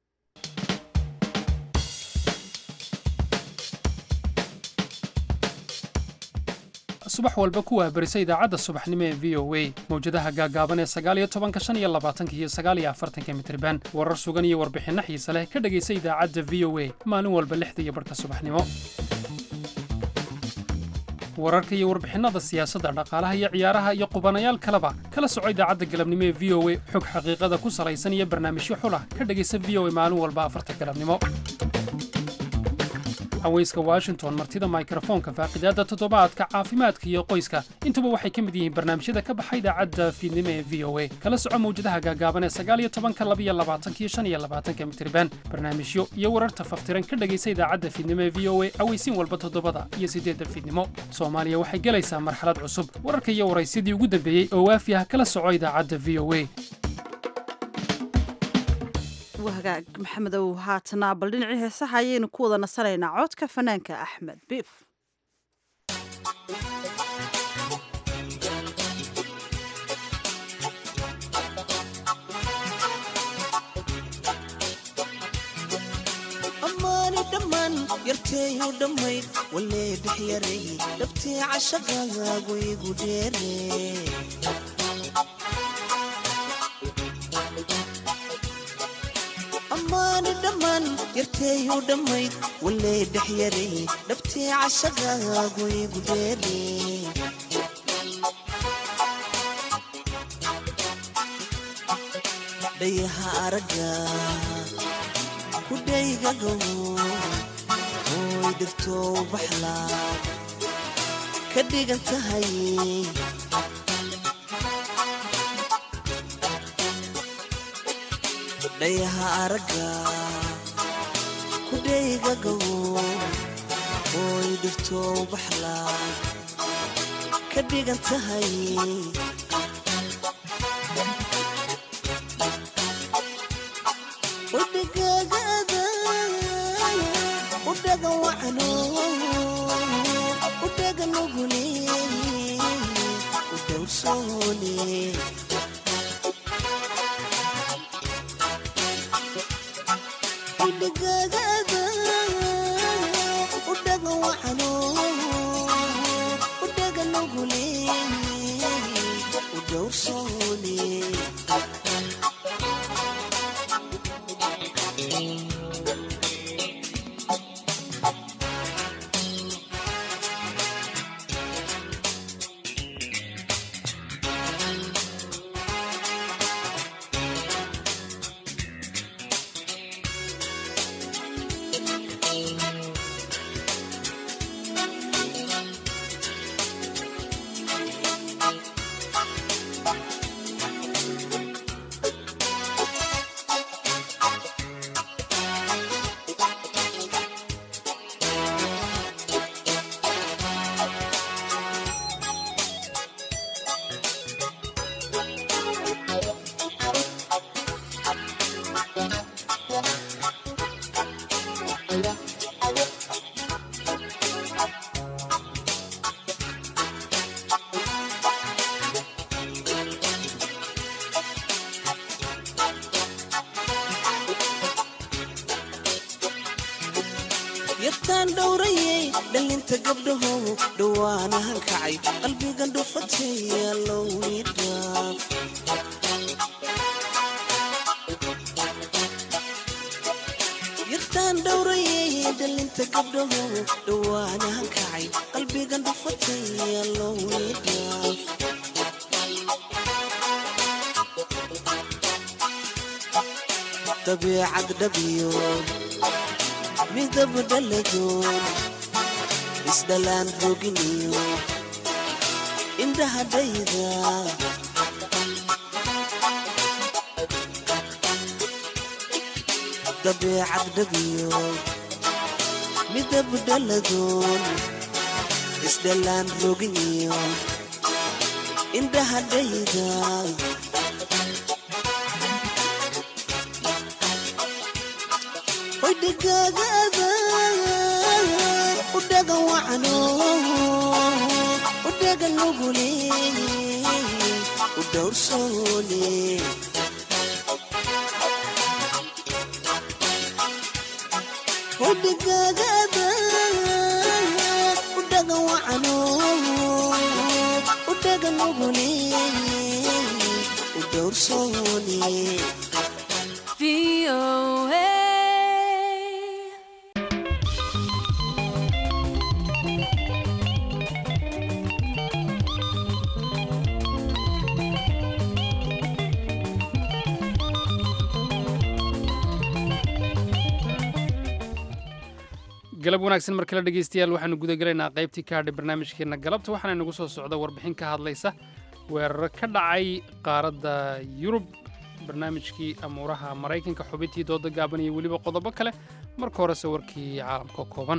subax walba ku waabarisa idaacadda subaxnimo ee v o a mawjadaha gaagaaban ee sagaal iyo tobanka shan iyo labaatanka iyo sagaal iyo afartanka mitriban warar sugan iyo warbixinno xiise leh ka dhegaysa idaacadda v o a maalin walba lixda iyo barhka subaxnimo wararka iyo warbixinnada siyaasadda dhaqaalaha iyo ciyaaraha iyo qubanayaal kaleba kala soco idaacadda galabnimo ee v o a xog xaqiiqada ku salaysan iyo barnaamijyo xulah ka dhegaysa v o a maalin walba afarta galabnimo haweyska washington martida mikrofoonka faaqidaadda toddobaadka caafimaadka iyo qoyska intuba waxay ka mid yihiin barnaamijyada ka baxa idaacadda fiidnimo ee v o a kala soco mawjadaha gaagaaban ee sagaal iyo tobanka laba iyo labaatanka iyo shan iyo labaatanka mitriban barnaamijyo iyo wararta faftiran ka dhegaysa idaacadda fiidnimo ee v o a aweysiin walba toddobada iyo siddeedda fiidnimo soomaaliya waxay gelaysaa marxalad cusub wararka iyo waraysyadii ugu dambeeyey oo waafi ah kala soco idaacadda v o a hagaag maxamedow haatana bal dhinacii heesaha ayaynu ku wada nasanaynaa codka fanaanka axmed biif amaani dhammaan yarteeyu dhammayd walee bixyaray dhabtee cashaqagaagu igu dheere amaani dhammaan yarteeyu dhammayd walee dhexyaray dhabtee cashaqagaagu igu dheere dhayaha aragga kudhaygago hooy dhirtoo baxlaa ka dhigan tahay dhayaha aragga kudhaygago hooy dhirtoo baxlaa ka dhigan tahay udhagaagada udhaga wacno udhaga nugule udhowsoone udhagaagada udhaga wacno udhaga nugule udhowsoone yartaan dhowrayay dhalinta gabdhahow dhawaana hankacay qalbigan dhufataya lowidhaaf yartaan dhowrayay dhalinta gabdhahow dhawaana hankacay qalbigan dhufataya lowidhaaf dabiicad dhabiyo midab dhaladoon isdhalaan roginiyo indhahadhayda dabiicad dhabiyo midab dhaladoon isdhalaan roginiyo indhahadhayda udhagaagada udhaga wacno udhaga nugule udhowrsoone udhagaagada udhaga wacno udhaga nugule udhowrsoone galab wanaagsan mar kale dhegeystayaal waxaanu guda gelaynaa qaybtii ka hadhay barnaamijkeenna galabta waxaana inagu soo socda warbixin ka hadlaysa weerar ka dhacay qaaradda yurub barnaamijkii amuuraha maraykanka xubintii dooda gaaban iyo weliba qodobo kale marka horese warkii caalamka kooban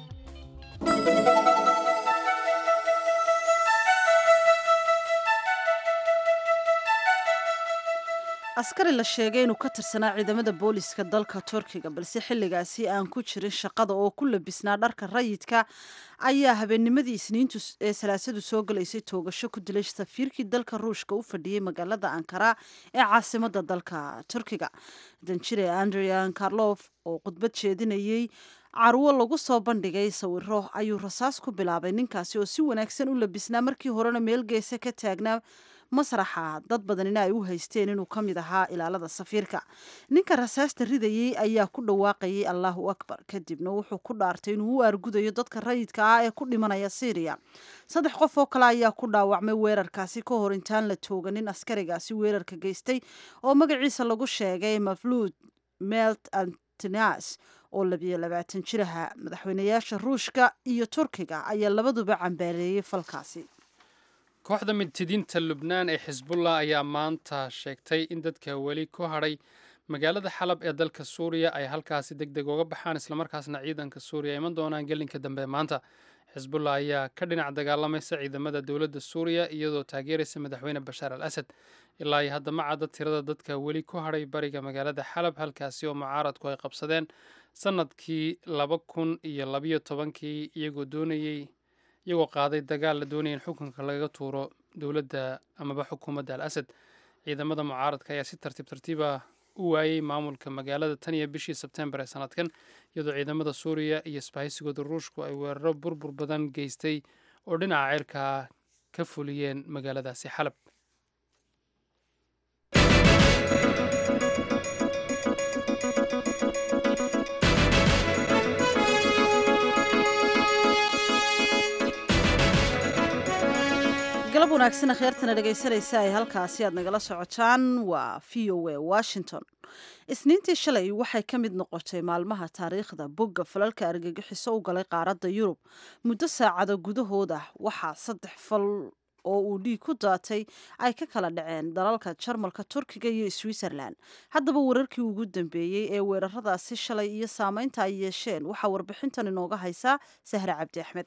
askari la sheegay inuu ka tirsanaa ciidamada booliska dalka turkiga balse xilligaasi aan ku jirin shaqada oo ku labisnaa dharka rayidka ayaa habeennimadii isniintu ee salaasadu soo galaysay toogasho ku dilay safiirkii dalka ruushka u fadhiyey magaalada ankara ee caasimada dalka turkiga danjire andrian karlof oo khudbad jeedinayey carwo lagu soo bandhigay sawiro ayuu rasaas ku bilaabay ninkaasi oo si wanaagsan u labisnaa markii horena meel geese ka taagnaa masraxa dad badanina ay u haysteen inuu ka mid ahaa ilaalada safiirka ninka rasaasta ridayey ayaa ku dhawaaqayay allahu akbar kadibna wuxuu ku dhaartay inuu u aargudayo dadka rayidka ah ee ku dhimanaya syriya saddex qof oo kale ayaa ku dhaawacmay weerarkaasi ka hor intaan la tooganin askarigaasi weerarka geystay oo magaciisa lagu sheegay mafluud melt antinas oo labiyo labaatan jiraha madaxweynayaasha ruushka iyo turkiga ayaa labaduba cambaareeyey falkaasi kooxda midtidiinta lubnaan ee xisbullah ayaa maanta sheegtay in dadka weli ku hadhay magaalada xalab ee dalka suuriya ay halkaasi deg deg uga baxaan islamarkaasna ciidanka suuriya iman doonaan gelinka dambe maanta xisbullah ayaa ka dhinac dagaalamaysa ciidamada dowladda suuriya iyadoo taageeraysa madaxweyne bashaar al asad ilaa iyo hadda ma cadda tirada dadka weli ku hadhay bariga magaalada xalab halkaasi oo mucaaradku ay qabsadeen sanadkii laba kun iyo labayo tobankii iyagoo doonayey iyagoo qaaday dagaal la doonaya in xukunka lagaga tuuro dowladda amaba xukuumadda al asad ciidamada mucaaradka ayaa si tartiib tartiiba u waayey maamulka magaalada tan iyo bishii sebtembar ee sanadkan iyadoo ciidamada suuriya iyo isbahaysigooda ruushku ay weeraro burbur badan geystay oo dhinaca ceyrkaa ka fuliyeen magaaladaasi xalab galab wanaagsan kheyrtana dhegaysanaysa ay halkaasi aad nagala socotaan waa v o a washington isniintii shalay waxay ka mid noqotay maalmaha taariikhda bogga falalka argagixiso u galay qaaradda yurub muddo saacado gudahooda waxaa saddex fal oo uu dhiig ku daatay ay ka kala dhaceen dalalka jarmalka turkiga iyo switzerland haddaba wararkii ugu dambeeyey ee weeraradaasi shalay iyo saameynta ay yeesheen waxaa warbixintan inooga haysaa sahre cabdi axmed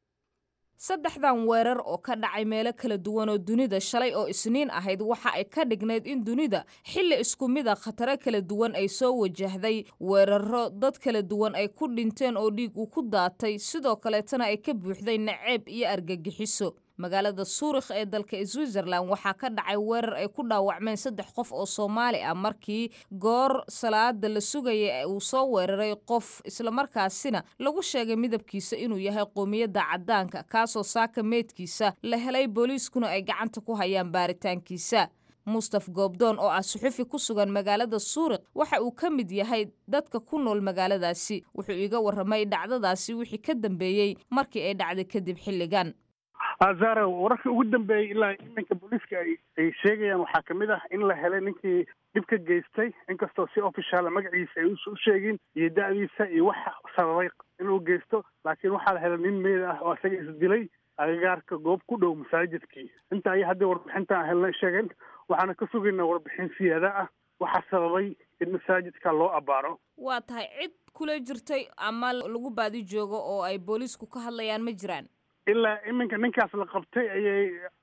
saddexdan weerar oo ka dhacay meelo kala duwan oo dunida shalay oo isniin ahayd waxa ay ka dhignayd in dunida xilli isku mid a khataro kala duwan ay soo wajahday weeraro dad kala duwan ay ku dhinteen oo dhiig uu ku daatay sidoo kaleetana ay ka buuxday naceeb iyo argagixiso magaalada suurikh ee dalka switzerland waxaa ka dhacay weerar ay ku dhaawacmeen saddex qof oo soomaali ah markii goor salaada la sugayay uu soo weeraray qof islamarkaasina lagu sheegay midabkiisa inuu yahay qoomiyadda caddaanka kaasoo saaka meydkiisa la helay booliiskuna ay gacanta ku hayaan baaritaankiisa mustaf goobdoon oo ah suxufi ku sugan magaalada suurikh waxa uu ka mid yahay dadka ku nool magaaladaasi wuxuu iga warramay dhacdadaasi wixii ka dambeeyey markii ay dhacday kadib xilligan azara wararkii ugu dambeeyey ilaa iminka booliiska ay ay sheegayaan waxaa ka mid ah in la helay ninkii dhib ka geystay inkastoo si officiala magaciisa ay u sheegin iyo da'diisa iyo waxa sababay inuu geysto laakiin waxaa la helay nin meed ah oo isaga isdilay agagaarka goob ku dhow masaajidkii inta ay hadda warbixinta helnay sheegeen waxaana ka sugaynaa warbixin siyaada ah waxaa sababay in masaajidka loo abaaro waa tahay cid kula jirtay ama lagu baadi joogo oo ay booliisku ka hadlayaan ma jiraan ilaa iminka ninkaas la qabtay ayay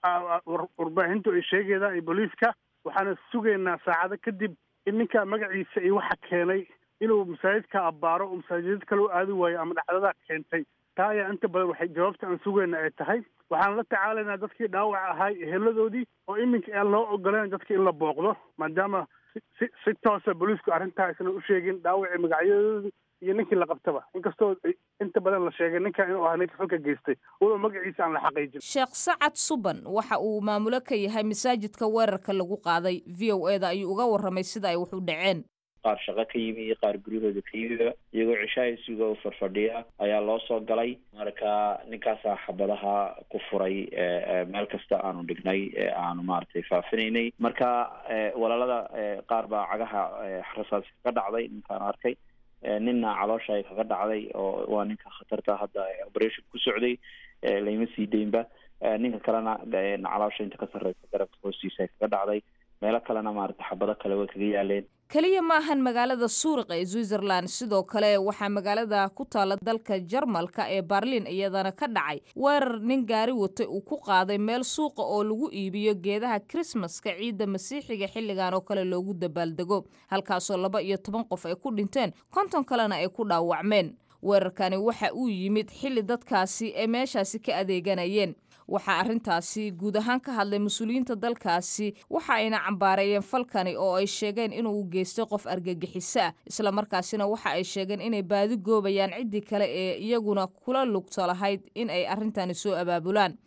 warbaahintu ay sheegaydaa iyo booliiska waxaana sugaynaa saacado kadib in ninkaa magaciisa iyo waxa keenay inuu masaajidka abbaaro oo masaajid kale u aadi waayo ama dhacdadaa keentay taa ayaa inta badan waxay jawaabta aan sugayna ay tahay waxaan la tacaalaynaa dadkii dhaawac ahay eheladoodii oo iminka aan loo ogoleen dadka in la booqdo maadaama si si toosa booliisku arrintaa aysan u sheegin dhaawacii magacyadoodii iyo ninkii la qabtaba inkastoo inta badan la sheegay ninkan inuu ahaa ninka falka geystay walow magaciisa aan la xaqiijin sheekh sacad suban waxa uu maamulo ka yahay masaajidka weerarka lagu qaaday v o e da ayuu uga warramay sida ay wax u dhaceen qaar shaqo ka yimi iyo qaar guryahooda ka yimiba iyagoo cishaaysiga u farfadhiya ayaa loo soo galay marka ninkaasaa xabadaha ku furay meel kasta aanu dhignay aanu maaragtay faafinaynay marka walaalada qaar baa cagaha rasaas ka dhacday ninkaan arkay ninna caloosha ay kaga dhacday oo waa ninka khatarta hadda operation ku socday layma sii deynba ninka kalena caloosha inta ka sarreysa garabka hoostiisa ay kaga dhacday meelo kalena maaragtay xabado kale way kaga yaaleen keliya ma ahan magaalada suurikh ee switzerland sidoo kale waxaa magaalada ku taala dalka jarmalka ee barlin iyadana ka dhacay weerar nin gaari watay uu ku qaaday meel suuqa oo lagu iibiyo geedaha krismaska ciidda masiixiga xilligan oo kale loogu dabaaldego halkaasoo laba iyo toban qof ay ku dhinteen konton kalena ay ku dhaawacmeen weerarkani waxa uu yimid xilli dadkaasi ay meeshaasi ka adeeganayeen waxaa arrintaasi guud ahaan ka hadlay mas-uuliyiinta dalkaasi waxa ayna cambaareeyeen falkani oo ay sheegeen inuu geystay qof argagixiso ah islamarkaasina waxa ay sheegeen inay baadi goobayaan ciddii kale ee iyaguna kula lugta lahayd in ay arrintani soo abaabulaan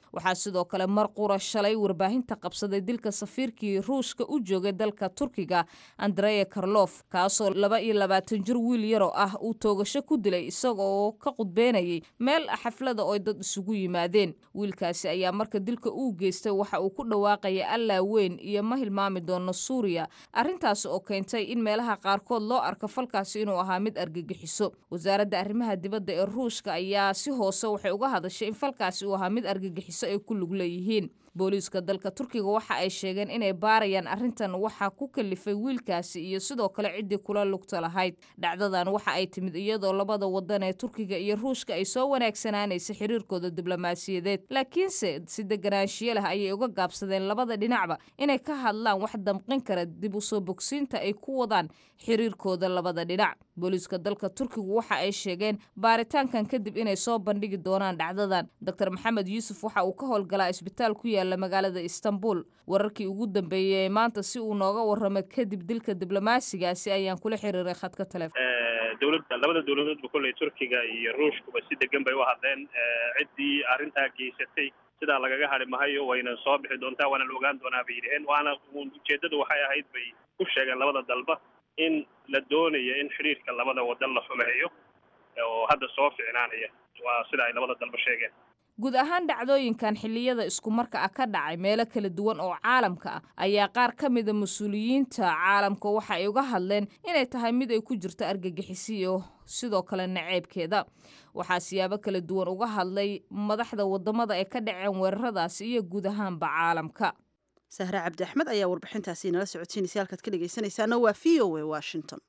waxaa sidoo kale mar qura shalay warbaahinta qabsaday dilka safiirkii ruushka u joogay dalka turkiga andreya karlof kaasoo laba iyo labaatan jir wiil yaroo ah uu toogasho ku dilay isagoo ka qudbeynayay meel xaflada oo dad isugu yimaadeen wiilkaasi ayaa marka dilka uu geystay waxa uu ku dhawaaqaya allaa weyn iyo ma hilmaami doono suuriya arrintaas oo keentay in meelaha qaarkood loo arko falkaasi inuu ahaa mid argagixiso wasaaradda arrimaha dibadda ee ruushka ayaa si hoose waxay uga hadashay in falkaasi uu ahaa mid argagixiso ay ku lug leeyihiin booliiska dalka turkiga waxa ay sheegeen inay baarayaan arrintan waxaa ku kalifay wiilkaasi iyo sidoo kale ciddii kula lugta lahayd dhacdadan waxa ay timid iyadoo labada wadan ee turkiga iyo ruushka ay soo wanaagsanaanaysa xiriirkooda diblomaasiyadeed laakiinse si deganaanshiyo leh ayay uga gaabsadeen labada dhinacba inay ka hadlaan wax damqin kara dib u soo bogsiinta ay ku wadaan xiriirkooda labada dhinac booliiska dalka turkigu waxa ay sheegeen baaritaankan kadib inay soo bandhigi doonaan dhacdadan doctor maxamed yuusuf waxa uu ka howlgalaa isbitaal ku yaala magaalada istanbul wararkii ugu dambeeyey ee maanta si uu nooga warramay kadib dilka diblomaasigaasi ayaan kula xiriiray khadka telefoon dowladda labada dowladoodba kolley turkiga iyo ruushkuba si degan bay u hadleen ciddii arrintaa geysatay sidaa lagaga hadhi mahayo wayna soo bixi doontaa waana la ogaan doonaa bay yidhaheen waana ujeeddadu waxay ahayd bay ku sheegeen labada dalba in la doonayo in xiriirka labada wadan la xumeeyo oo hadda soo ficnaanaya waa sida ay labada dalba sheegeen guud ahaan dhacdooyinkan xilliyada iskumarka ah ka dhacay meelo kala duwan oo caalamka ah ayaa qaar ka mida mas-uuliyiinta caalamka waxa ay uga hadleen inay tahay mid ay ku jirto argagixisiyo sidoo kale naceebkeeda waxaa siyaabo kala duwan uga hadlay madaxda wadamada ay ka dhaceen weeraradaasi iyo guud ahaanba caalamka sahre cabdi axmed ayaa warbixintaasi nala socodsiinaysa halkaad ka dhegaysanaysaana waa v o a washington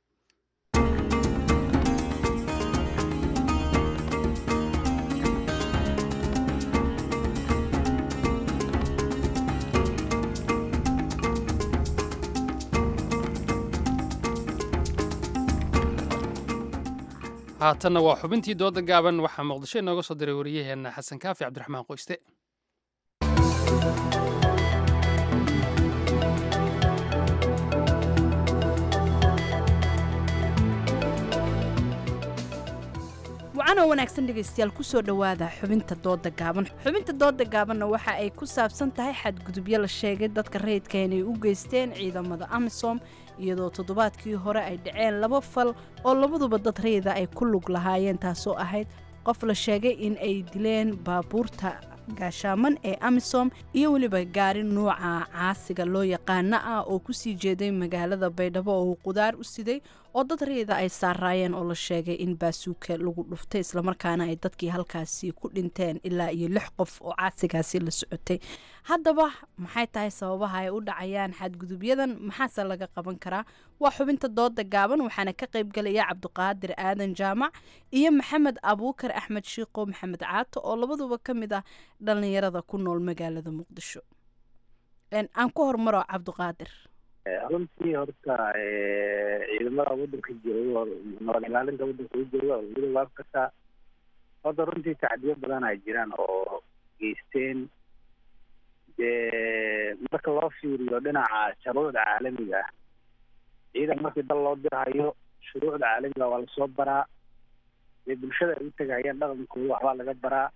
haatanna waa xubintii dooda gaaban waxaa muqdisho inooga soo diray wariyaheenna xasan kaafi cabdiraxmaan qoyste wacanoo wanaagsan dhegaystayaal kusoo dhowaada xubinta dooda gaaban xubinta dooda gaabanna waxa ay ku saabsan tahay xadgudubyo la sheegay dadka rayidka inay u geysteen ciidamada amisom iyadoo toddobaadkii hore ay dhaceen laba fal oo labaduba dad rayida ay ku lug lahaayeen taasoo ahayd qof la sheegay in ay dileen baabuurta gaashaaman ee amisom iyo weliba gaari nuuca caasiga loo yaqaana ah oo kusii jeeday magaalada baydhabo oo qudaar u siday oo dad rayida ay saaraayeen oo la sheegay in baasuuka lagu dhuftay islamarkaana ay dadkii halkaasi ku dhinteen ilaa iyo lix qof oo caasigaasi la socotay haddaba maxay tahay sababaha ay u dhacayaan xadgudubyadan maxaase laga qaban karaa waa xubinta dooda gaaban waxaana ka qaybgalaya cabdiqaadir aadan jaamac iyo maxamed abuukar axmed shiiqo maxamed caato oo labaduba ka mid ah dhalinyarada ku nool magaalada muqdisho aan ku hormaro cabdiqaadir runtii horta ciidamada wadanka jooga nabad ilaalinta wadanka u jooga midooda afrika horta runtii tacdiyo badan ay jiraan oo geysteen dee marka loo fiiriyo dhinaca shuruucda caalamiga ah ciidan markii dal loo dirahayo shuruucda caalamiga waa lasoo baraa dee bulshada ay u tegahayaan dhaqankooda waxbaa laga baraa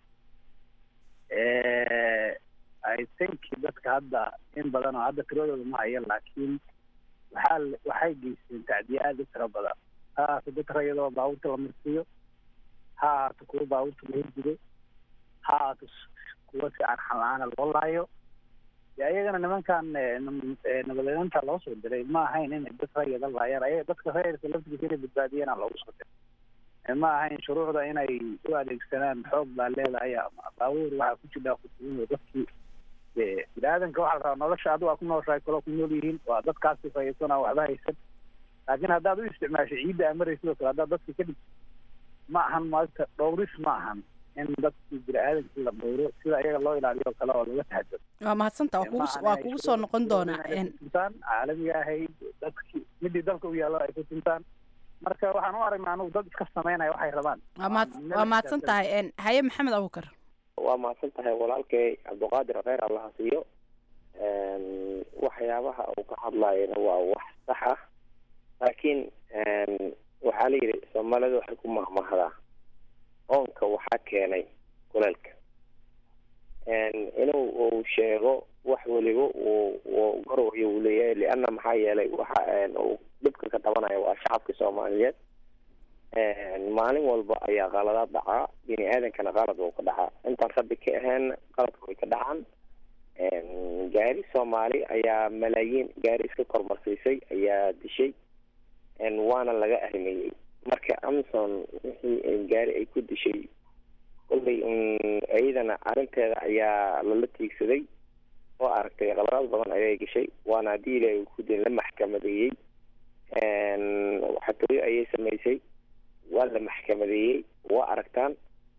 I think dadka hadda in badan oo hadda tiradooda ma hayan laakiin waxaa waxay geysteen tacdiye aada u tiro badan ha ahaato dad rayadoo baabuurta la marsiiyo ha ahaato kuwa baabuurta la hirjido ha ahaato kuwa si arxan la-aana loo laayo de ayagana nimankan nabadeynta loo soo diray ma ahayn inay dad rayada laayaan ayaga dadka rayadka laftigiisa inay badbaadiyana loogu soo diray ma ahayn shuruucda inay u adeegsanaan xoog baa leedahay ama baabuur waxaa ku jira kutuuno dadkii bini-aadanka waxaa la rabaa nolosha adigu aa ku nooshahay kaloo ku nool yihiin waa dadkaasi fayaysana waxba haysan laakiin haddaad u isticmaasho ciidda amaray sidoo kale haddaad dadka kadhig ma ahan maanta dhowris ma ahan in dadkii bini-aadankii la dhowro sida iyaga loo ilaaliyo o kale oo laga taxadaro waa mahadsanta waa kugu soo noqon doonaa tuntaan caalamiga ahayd dadkii midii dalka u yaallo ay ku tuntaan marka waxaan u aragnaa anugu dad iska sameynaya waxay rabaan waa mahadsan tahay haye maxamed abuukar waa mahadsan tahay walaalkay cabdiqaadir kheyr allaha siiyo waxyaabaha uu ka hadlayana waa wax sax ah laakiin waxaa la yidhi soomaalida waxay ku mahmahdaa oonka waxaa keenay kuleelka inuu uu sheego wax weliba uu uu garoyo uu leeyahay lianna maxaa yeelay waxa uu dhibka ka tabanayo waa shacabka soomaaliyeed maalin walba ayaa qaladaad dhacaa bini aadankana qalad uu ka dhacaa intaan rabbi ka ahayn qaladka way ka dhacaan gaari soomaali ayaa malaayiin gaari iska kormarsiisay ayaa dishay waana laga arrimeeyey marka amazon wixii gaari ay ku dishay kolley iyadana arrinteeda ayaa lala tiigsaday oo aragtay qaladaad badan ayay gashay waana haddii ilaahay ku din la maxkamadeeyey xatooyo ayay samaysay waa la maxkamadeeyey waa aragtaan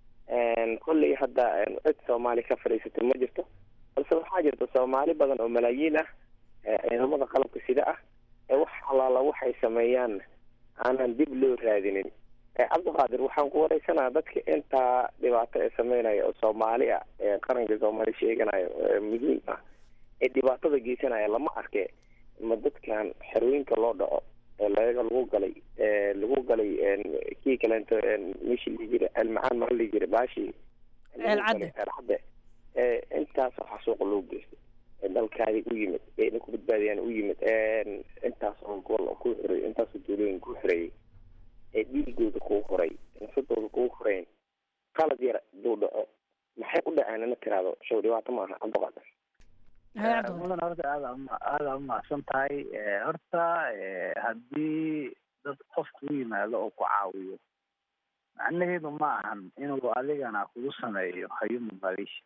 kolley hadda cid soomaali ka fadhiisatay ma jirto balse waxaa jirta soomaali badan oo malaayiin ah ciidamada qalabka sida ah ee wax allaala waxay sameeyaan aanan dib loo raadinin cabdiqaadir waxaan ku wareysanaa dadka intaa dhibaato ee sameynaya oo soomaali ah ee qaranka soomaali sheeganayo muhiim ah ee dhibaatada geysanaya lama arke ma dadkan xerooyinka loo dhaco ee laga lagu galay ee lagu galay kii kaleento meeshii la jira almacaan ma la jira baashi ceelcadde ceelcadde intaas waxaa suuqa loo geystay dalkaadi u yimid eena ku badbaadiyaan u yimid intaas oo gobol oo ku xiray intaas oo duulooyin ku xirayay ee dhiigooda kuu horay nafsadooda kuu horeyn qalad yar duu dhaco maxay u dhaceen ina tiraado show dhibaato maaha cabdiqaadir mudan horta aada aada umahadsan tahay horta haddii dad qofku u yimaado oo ku caawiyo macnaheedu ma ahan inuu adigana kugu sameeyo human relation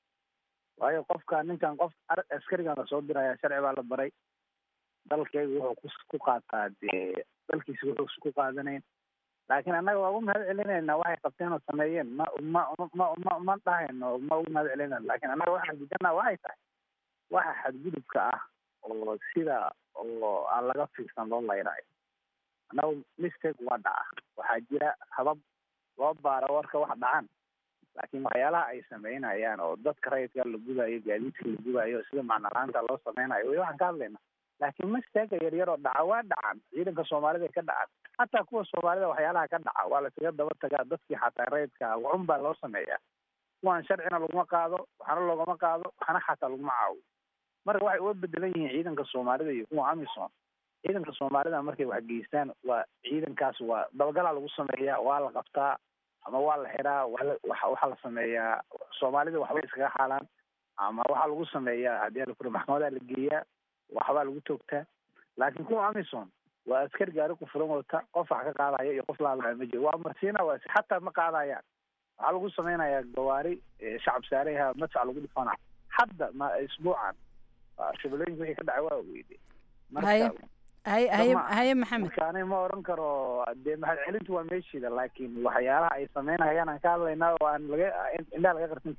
waayo qofka ninkan qof askarigan lasoo diraya sharci baa la baray dalkaygu wuxuu ku qaataa dee dalkiisa wuxuu ku qaadanayn laakiin annaga waa ugu mahad celinaynaa waxay qabteen oo sameeyeen ma ma ma ma ma dhahayno ma ugu mahad celinayna laakiin annaga waxaan diidanaa waxay tahay waxa xadgudubka ah oo sida oo aan laga fiirsan loo layrayo annaga mistake waa dhaca waxaa jira habab loo baaro warka wax dhacan laakiin waxyaalaha ay sameynayaan oo dadka rayidka la gudayo gaadiidka la gudayo sida macnalaanta loo sameynayo way waxaan ka hadlayna laakiin mistake yaryar oo dhaca waa dhacan ciidanka soomaalida ka dhacan hataa kuwa soomaalida waxyaalaha ka dhaca waa lasaga daba tagaa dadkii xataa rayidka waxun baa loo sameeyaa kuwaan sharcina laguma qaado waxna loogama qaado waxna xataa laguma caawiyo marka waxay uga bedelan yihiin ciidanka soomaalida iyo kuwa amisom ciidanka soomaalida markay wax geystaan waa ciidankaas waa dabagalaa lagu sameeyaa waa la qabtaa ama waa la xiraa waa waxaa la sameeyaa soomaalida waxbay iskaga xaalaan ama waxaa lagu sameeyaa haddii alakuri maxkamadaa la geeyaa waxbaa lagu toogtaa laakiin kuwa amison waa askar gaari ku furan wata qof wax ka qaadaya iyo qof la hadlaya ma jiro waa marsiina waa xataa ma qaadayaan waxaa lagu sameynayaa gawaari shacab saaraha madfac lagu dhifana hadda ma isbuucan shabeelooyinka wixii ka dhacay waa weyde haye haye haye haye maxamed marka aniga ma oran karo dee mahad celintu waa meeshiida laakiin waxyaalaha ay sameynayaan aan ka hadlaynaa oo aan laga indhaha laga qarsan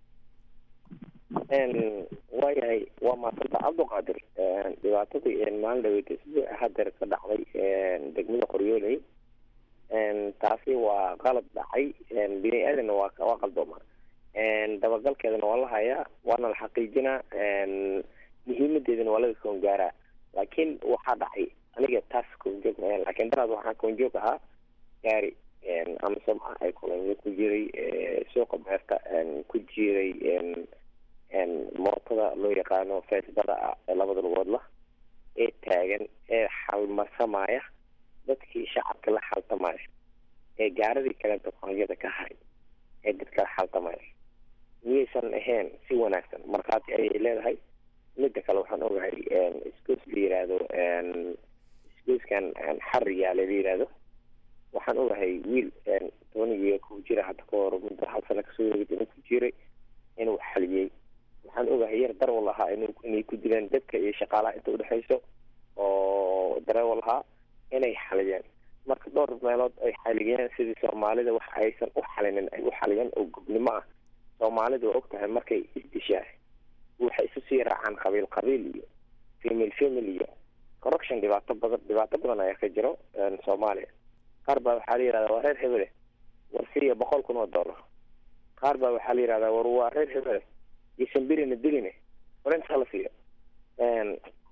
karin waayahay waa maasanta cabdiqaadir dhibaatadii maalin dhaweyd sida hadeer ka dhacday degmada qoryooley taasi waa qalad dhacay bini aadanna waa waa qaldooma dabagalkeedana waa la hayaa waana la xaqiijinaa muhiimadeedana waa laga koon gaaraa laakiin waxaa dhacay aniga taas koonjoog maayan laakiin daraad waxaa koonjoog ahaa gaari amisom ah ay kolonyo ku jiray suuqa beerta ku jiray mootada loo yaqaano feesbada ah ee labada lugoodla ee taagan ee xalmarsamaya dadkii shacabka la xaltamaya ee gaaradii kaleenta kolonyada ka haray ee dadka la xaltamaya miyaysan ahayn si wanaagsan markhaati ayay leedahay midda kale waxaan ogahay isgoos la yiraahdo isgooskan xariyaa la yiraahdo waxaan ogahay wiil toban iyo kow jira hadda ka hor muddo hal sano kasoo wareegay inuu ku jiray inuu xaliyey waxaan ogahay yar darwal ahaa in inay ku dileen dadka iyo shaqaalaha inta udhexayso oo darewal ahaa inay xaliyeen marka dhowr meelood ay xaliyeen sidii soomaalida wax aysan u xalinin ay u xaliyeen oo gobnimo ah soomaalida waa og tahay markay isdishaa waxay isu sii raacaan qabiil qabiil iyo female family iyo corruption dhibaato badan dhibaato badan ayaa ka jiro soomaaliya qaar baa waxaa la yihahdaa waa reer hebele war siiya boqol kun oo dollar qaar baa waxaa la yihahdaa war waa reer hebele iyosan birina diline war intaa la siiyo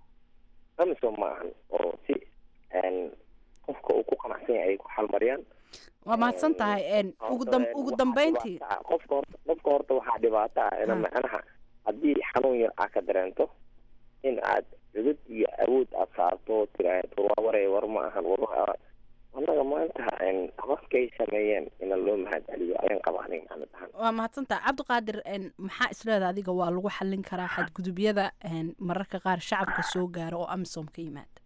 amisom ma ahan oo si qofka uu ku qanacsan yahay ay ku xalmariyaan waa mahadsan tahay ugu dam ugu dambeyntii qofka horta qofka horta waxaa dhibaato ah ina macnaha haddii xanuun yar aa ka dareento in aad cudud iyo awood aad saarto tiraahdo waa waray war ma ahan war annaga maanta hababkay sameeyeen ina loo mahadceliyo ayaan qabaanin maxamed ahaan waa mahadsantaha cabdiqaadir maxaa isleeda adiga waa lagu xallin karaa xadgudubyada mararka qaar shacabka soo gaara oo amisom ka yimaada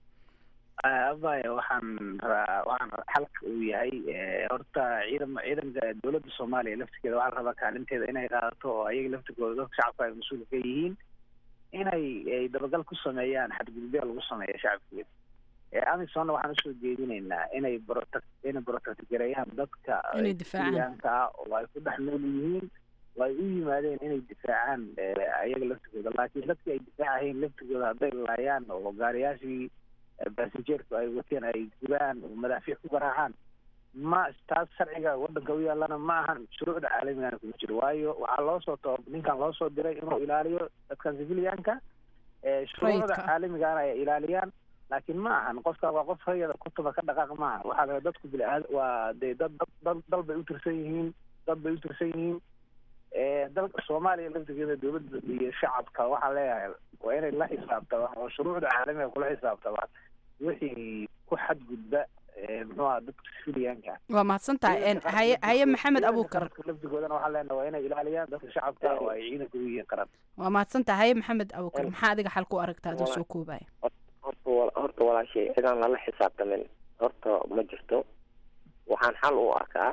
abaya waxaan raa waxaan xalka uu yahay horta ciidam ciidanka dowladda soomaaliya laftigeeda waxaa rabaa kaalinteeda inay qaadato oo ayaga laftigooda dadka shacabka ay mas-uulka ka yihiin inay ay dabagal ku sameeyaan xadgudubya lagu sameeyo shacabkeeda amisonna waxaan usoo jeedinaynaa inay brotect inay protect gareeyaan dadka deegaanka ah oo ay ku dhex nool yihiin oo ay u yimaadeen inay difaacaan ayaga laftigooda laakiin dadkii ay difaacayeen laftigooda hadday laayaan oo gaariyaashii basinjeerku ay wateen ay gubaan oo madaafiic ku garaacaan ma taas sharciga waddanka u yaallana ma ahan shuruucda caalamigana kuma jiro waayo waxaa loo soo too ninkan loo soo diray inuu ilaaliyo dadkan civilianka shuruucda caalamigana ay ilaaliyaan laakiin ma ahan qofka waa qof hayada kutuba ka dhaqaaq maaha waxaa laga dadku bilaa waa dee dad dad dal bay u tirsan yihiin dad bay u tirsan yihiin dalka soomaaliya laftigeeda dowladda iyo shacabka waxaa leeyahay waa inay la xisaabtamaan oo shuruucda caalamiga kula xisaabtamaan wixii ku xadgudba muxuu aha dadka siliyaanka waa mahadsan tahay haye haye maxamed abuukar laftigoodana waxaa leenahay waa inay ilaaliyaan dadka shacabka oo ay ciidanka u yihiin qaran waa mahadsan tahay haye maxamed abuukar maxaa adiga xal ku aragtaa adoo soo koobaya horta walaashay cidaan lala xisaabtamin horta ma jirto waxaan xal u arkaa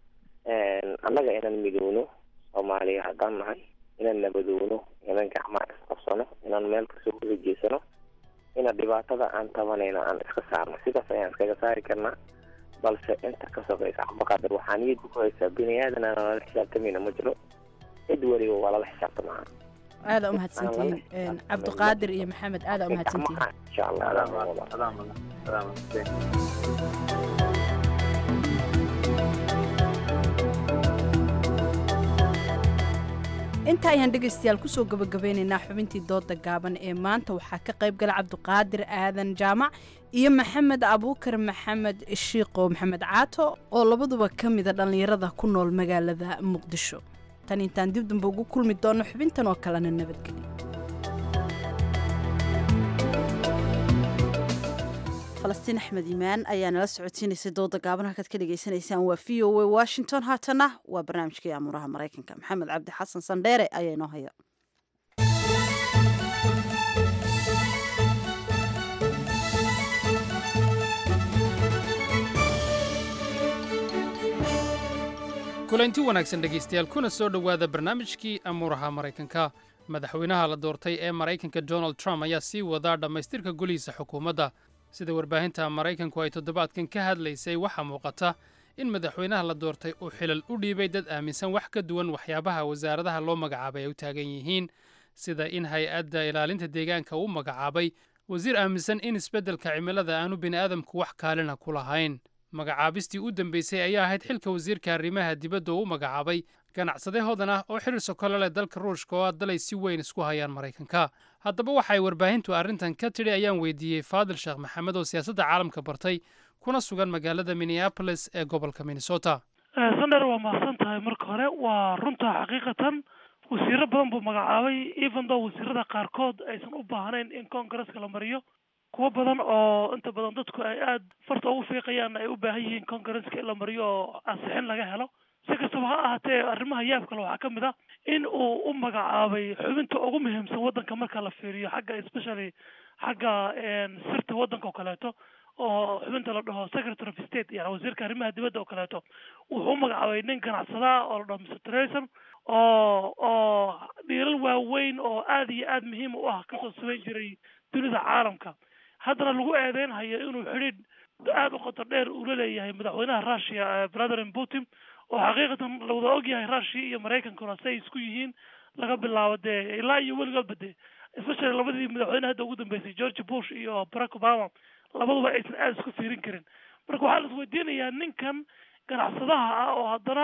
annaga inaan midowno soomaaliya haddaan nahay inaan nabadowno inaan gacmaha isqabsano inaan meel kasoo wada jeesano ina dhibaatada aan tabanayno aan iska saarno sidaas ayaan iskaga saari karnaa balse inta ka sokaysa cabdiqaadir waxaa niyadda ku haysaa bini aadan aan lala xisaabtamayna ma jiro cid weliba waa lala xisaabtamaa aada umahadsantihiin cabdiqaadir iyo maxamed aada umahadsantihiin insha allah inta ayaan dhegaystayaal kusoo gabagabeynaynaa xubintii dooda gaaban ee maanta waxaa ka qayb gala cabdiqaadir aadan jaamac iyo maxamed abuukar maxamed shiiqo maxamed caato oo labaduba ka mida dhallinyarada ku nool magaalada muqdisho tan intaan dib damba ugu kulmi doono xubintan oo kalena nabadgelyo falastiin axmed iimaan ayaa nala socodsiinaysay dooda gaaban halkaad ka dhegaysanaysaan waa v o a washington haatana waa barnaamijkii amuuraha maraykanka maxamed cabdi xasan sandheere ayaa inoo haya kulanti wanaagsan dhegaystayaal kuna soo dhowaada barnaamijkii amuuraha maraykanka madaxweynaha la doortay ee maraykanka donald trump ayaa sii wadaa dhammaystirka golihiisa xukuumadda sida warbaahinta maraykanku ay toddobaadkan ka hadlaysay waxaa muuqata in madaxweynaha la doortay uu xilal u dhiibay dad aaminsan wax ka duwan waxyaabaha wasaaradaha loo magacaabay ay u taagan yihiin sida in hay-adda ilaalinta deegaanka uu magacaabay wasiir aaminsan in isbeddelka cimilada aanu bini'aadamku wax kaalina ku lahayn magacaabistii u dambaysay ayaa ahayd xilka wasiirka arrimaha dibadda uu magacaabay ganacsade hodan ah oo xiriir sokole leh dalka ruushka oo dalay si weyn isku hayaan maraykanka haddaba waxay warbaahintu arrintan ka tidhi ayaan weydiiyey faadil sheekh maxamed oo siyaasadda caalamka bartay kuna sugan magaalada minneapolis ee gobolka minnesota sandher waa mahadsan tahay marka hore waa runta xaqiiqatan wasiiro badan buu magacaabay even though wasiirada qaarkood aysan u baahnayn in congaresska la mariyo kuwo badan oo inta badan dadku ay aada farta ugu fiiqayaan ay u baahan yihiin congaresska in la mariyo oo ansixin laga helo si kastaba ha ahaatee arrimaha yaabkale waxaa ka mid ah in uu u magacaabay xubinta ugu muhiimsan waddanka marka la fiiriyo xagga especially xagga sirta waddanka oo kaleeto oo xubinta la dhaho secretary of state yani wasiirka arrimaha dibadda oo kaleeto wuxuu u magacaabay nin ganacsada oo la dhaho mister Tillerson oo oo dhiiral waaweyn oo aada iyo aada muhiim u ah kasoo samayn jiray dunida caalamka haddana lagu eedeynhayo inuu xidhiidh aada u qoto dheer uu la leeyahay madaxweynaha russia vladimir putin oo xaqiiqatan la wada ogyahay russia iyo maraykankuna si ay isku yihiin laga bilaabo dee ilaa iyo weligoodba dee especially labadii madaxweyne hadda ugu dambeysay george bush iyo barack obama labaduba aysan aada isku fiirin karin marka waxaa la isweydiinayaa ninkan ganacsadaha ah oo haddana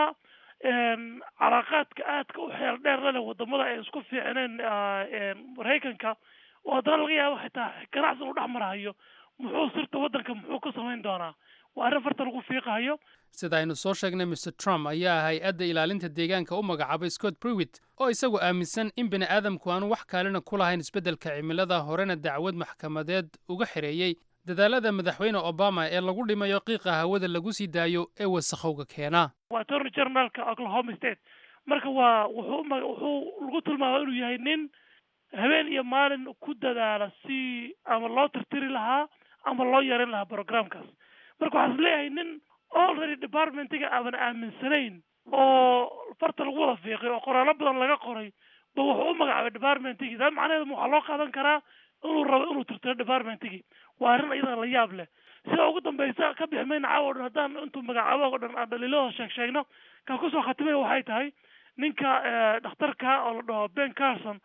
calaaqaadka aadka u xeel dheer la leh wadamada ay isku fiicneen maraykanka oo haddana laga yaabo xitaa ganacsi uu dhex marahayo muxuu sirta waddanka muxuu ka samayn doonaa waa arrin farta lagu fiiqayo sida aynu soo sheegnay mister trump ayaa hay-adda ilaalinta deegaanka u magacaabay scott brewitt oo isagu aaminsan in bini aadamku aanu wax kaalina ku lahayn isbeddelka cimilada horena dacwad maxkamadeed uga xereeyey dadaalada madaxweyne obama ee lagu dhimayo qiiqa hawada lagu sii daayo ee wasakhowga keena waa attorney generalka oklahoma state marka waa wuxuu wuxuu lagu tilmaamay inuu yahay nin habeen iyo maalin ku dadaala si ama loo tirtiri lahaa ama loo yarin lahaa programkaas marka waxaa is leeyahay nin already departmentiga aaban aaminsanayn oo farta lagu wada fiiqay oo qoraallo badan laga qoray ba wuxuu u magacaabay departmentigii taa macnaheedu waxaa loo qaadan karaa inuu rabo inuu tirtiro departmentigii waa arrin iyada la yaab leh sida ugu dambaysa ka bixi mayna caawa o dhan haddaan intuu magacaabo o dhan aan dhaliilahooda sheeg sheegno kaa kusoo khatimay waxay tahay ninka dhakhtarka oo la dhaho ben carson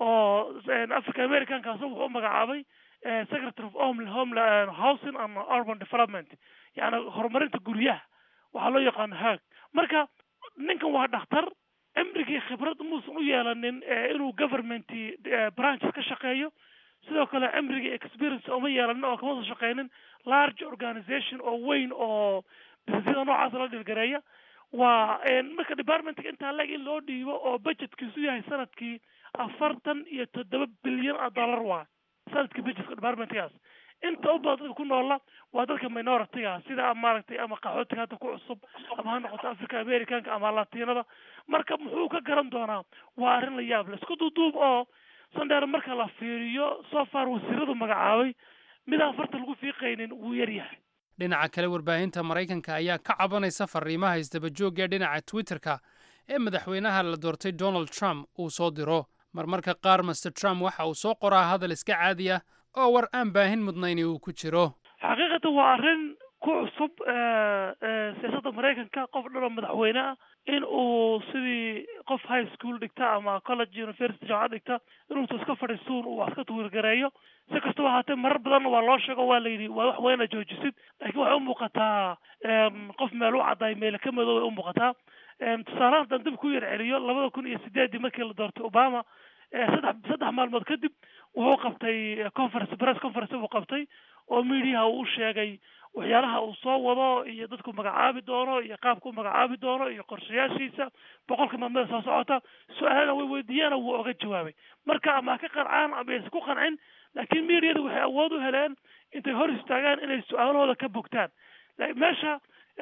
oo africa americankaas wuxuu u magacaabay secretary of home home housing and urban development yani horumarinta guryaha waxaa loo yaqaano haag marka ninkan waa dhakhtar cimrigii khibrad muusan u yeelanin inuu government branches ka shaqeeyo sidoo kale cimrigii experience uma yeelanin oo kama soo shaqeynin large organization oo weyn oo businessyada noocaas la dhilgareeya waa marka departmentka intaa leg in loo dhiibo oo budgetkiisu yahay sanadkii afartan iyo toddoba bilyan oo dollar waa sanadkii budgetka departmentkaas inta u badan dadka ku noola waa dadka minority-ga sida maaragtay ama qaxootiga hadda ku cusub ama ha noqoto africa americanka ama latinada marka muxuu ka garan doonaa waa arrin la yaab leh isku duuduub oo sandheer marka la fiiriyo so far wasiiradu magacaabay mid aan farta lagu fiiqaynin wuu yar yahay dhinaca kale warbaahinta maraykanka ayaa ka cabanaysa fariimaha isdabajoogga dhinaca twitterka ee madaxweynaha la doortay donald trump uu soo diro marmarka qaar master trump waxa uu soo qoraa hadal iska caadi ah oo war aan baahin mudnayni uu ku jiro xaqiiqatan waa arrin ku cusub siyaasadda maraykanka qof dhanoo madaxweyne ah in uu sidii qof high school dhigta ama college university jaamacad dhigta inuu iska fadhiisuun uu wax ka tuwirgareeyo si kastaba ahaatee marar badan waa loo sheego waa la yidhi waa wax weyna joojisid laakiin waxay u muuqataa qof meel u caddaay meele ka madoobay u muuqataa tusaale haddaan dib ku yar celiyo labada kun iyo sideedii markii la doortay obama saddex saddex maalmood kadib wuxuu qabtay conference press conference buu qabtay oo mediaha uu sheegay waxyaalaha uu soo wado iyo dadku magacaabi doono iyo qaabku magacaabi doono iyo qorshayaashiisa boqolka maalmada soo socota su-aalana way weydiiyana wuu oga jawaabay marka ama ka qancaan ama aysan ku qancin laakiin mediada waxay awood u heleen intay hor istaagaan inay su-aalahooda ka bogtaan meesha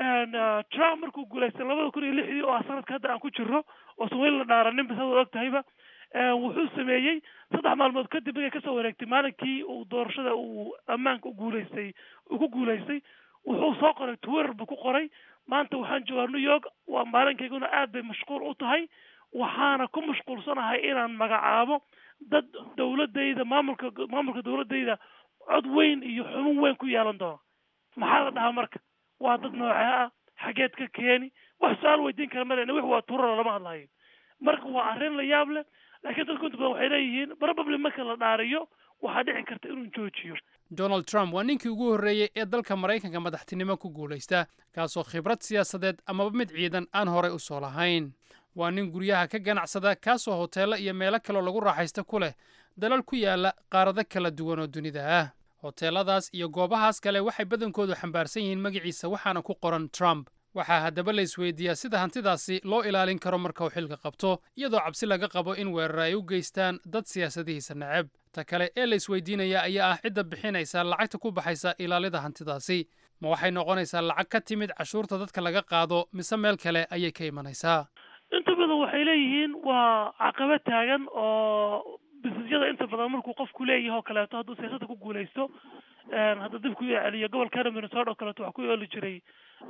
trump markuu guulaystay labada kun iyo lixdii oo ah sanadka hadda aan ku jirro oo san weli la dhaaranin bas hada og tahayba wuxuu sameeyey saddex maalmood kadib markay kasoo wareegtay maalinkii uu doorashada uu ammaanka u guulaystay uu ku guulaystay wuxuu soo qoray twitter buu ku qoray maanta waxaan joogaa new york waa maalinkayguna aad bay mashquul u tahay waxaana ku mashquulsanahay inaan magacaabo dad dawladayda maamulka maamulka dawladayda cod weyn iyo xubin weyn ku yeelan doona maxaa la dhahaa marka waa dad noocee ah xageed ka keeni wax su-aal weydiin kara malena wix waa turara lama hadlayo marka waa arrin la yaab leh laakiin dadku inta badan waxay leeyihiin probably marka la dhaariyo waxaa dhici karta inuu joojiyo donald trump waa ninkii ugu horreeyey ee dalka maraykanka madaxtinimo ku guulaysta kaasoo khibrad siyaasadeed amaba mid ciidan aan horey u soo lahayn waa nin guryaha ka ganacsada kaasoo hoteello iyo meelo kaloo lagu raaxaysta ku leh dalal ku yaala qaarado kala duwan oo dunida ah hoteeladaas iyo goobahaas kale waxay badankoodu xambaarsan yihiin magaciisa waxaana ku qoran trump waxaa haddaba la isweydiiyaa sida hantidaasi loo ilaalin karo marka uu xilka qabto iyadoo cabsi laga qabo in weerar ay u geystaan dad siyaasadihiisa neceb ta kale ee la isweydiinaya ayaa ah cidda bixinaysa lacagta ku baxaysa ilaalida hantidaasi ma waxay noqonaysaa lacag ka timid cashuurta dadka laga qaado mise meel kale ayay ka imanaysaa inta badan waxay leeyihiin waa caqabad taagan oo bisisyada inta badan markuu qofku leeyahay oo kaleeto hadduu siyaasadda ku guulaysto hadda dib ku celiyo gobolkana minnesota oo kaleeto waxaa ku yeeli jiray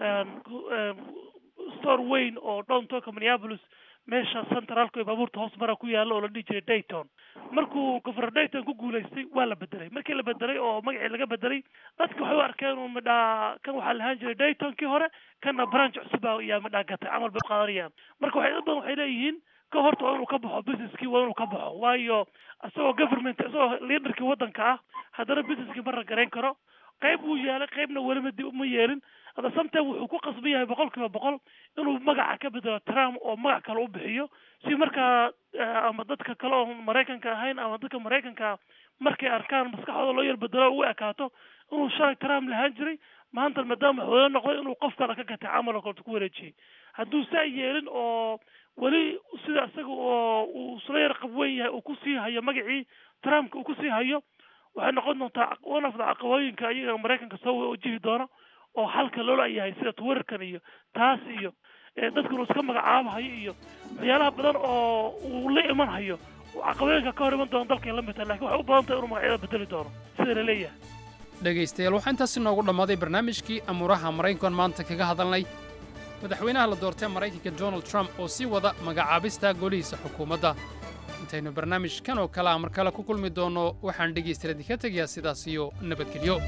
store weyn oo downtownka minneapolis meesha centralka baabuurta hoos mara ku yaalla oo la dhihi jiray dayton markuu governor dayton ku guulaystay waa la bedelay markii la bedelay oo magacii laga bedelay dadka waxay u arkeen uu midhaa kan waxaa lahaan jiray daytonkii hore kana branch cusuba yaa midhaa gatay camal bay qaadanayaan marka waxay dad badan waxay leeyihiin ka horta waa inuu ka baxo businesskii waa inuu ka baxo waayo isagoo government isagoo leaderkii waddanka ah haddana businesskii ma ragarayn karo qayb wuu yeelay qaybna welima dib uma yeelin hadda samtee wuxuu ku qasban yahay boqol kiiba boqol inuu magaca ka bedelo trump oo magac kale u bixiyo si markaa ama dadka kale oo maraykanka ahayn ama dadka maraykanka markay arkaan maskaxdooda loo yar bedelo ugu ekaato inuu shalay trump lahaan jiray maanta maadaama madaxweyne noqday inuu qof kale ka gatay camal oo kale ku wareejiyey hadduu saa yeelin oo weli sida isaga oo uu isla yar qabweyn yahay uu kusii hayo magacii trumpka uu kusii hayo waxay noqon doontaa one of the caqabooyinka iyaga maraykanka soo wajihi doono oo xalka loola yahay sida twitterkan iyo taas iyo dadkan uu iska magacaabahayo iyo waxyaalaha badan oo uu la iman hayo caqabooyinka ka hor iman doona dalkan la mid ah laakiin waxay u badan tahay inuu magacyada bedeli doono sida la leeyahay dhegaystayaal waxaa intaasi noogu dhammaaday barnaamijkii amuuraha maraykan maanta kaga hadalnay madaxweynaha la doortay maraykanka donald trump oo sii wada magacaabista golihiisa xukuumadda intaynu barnaamijkan oo kale a mar kale ku kulmi doonno waxaan dhegaystayaal idinka tegayaa sidaas iyo nabadgelyo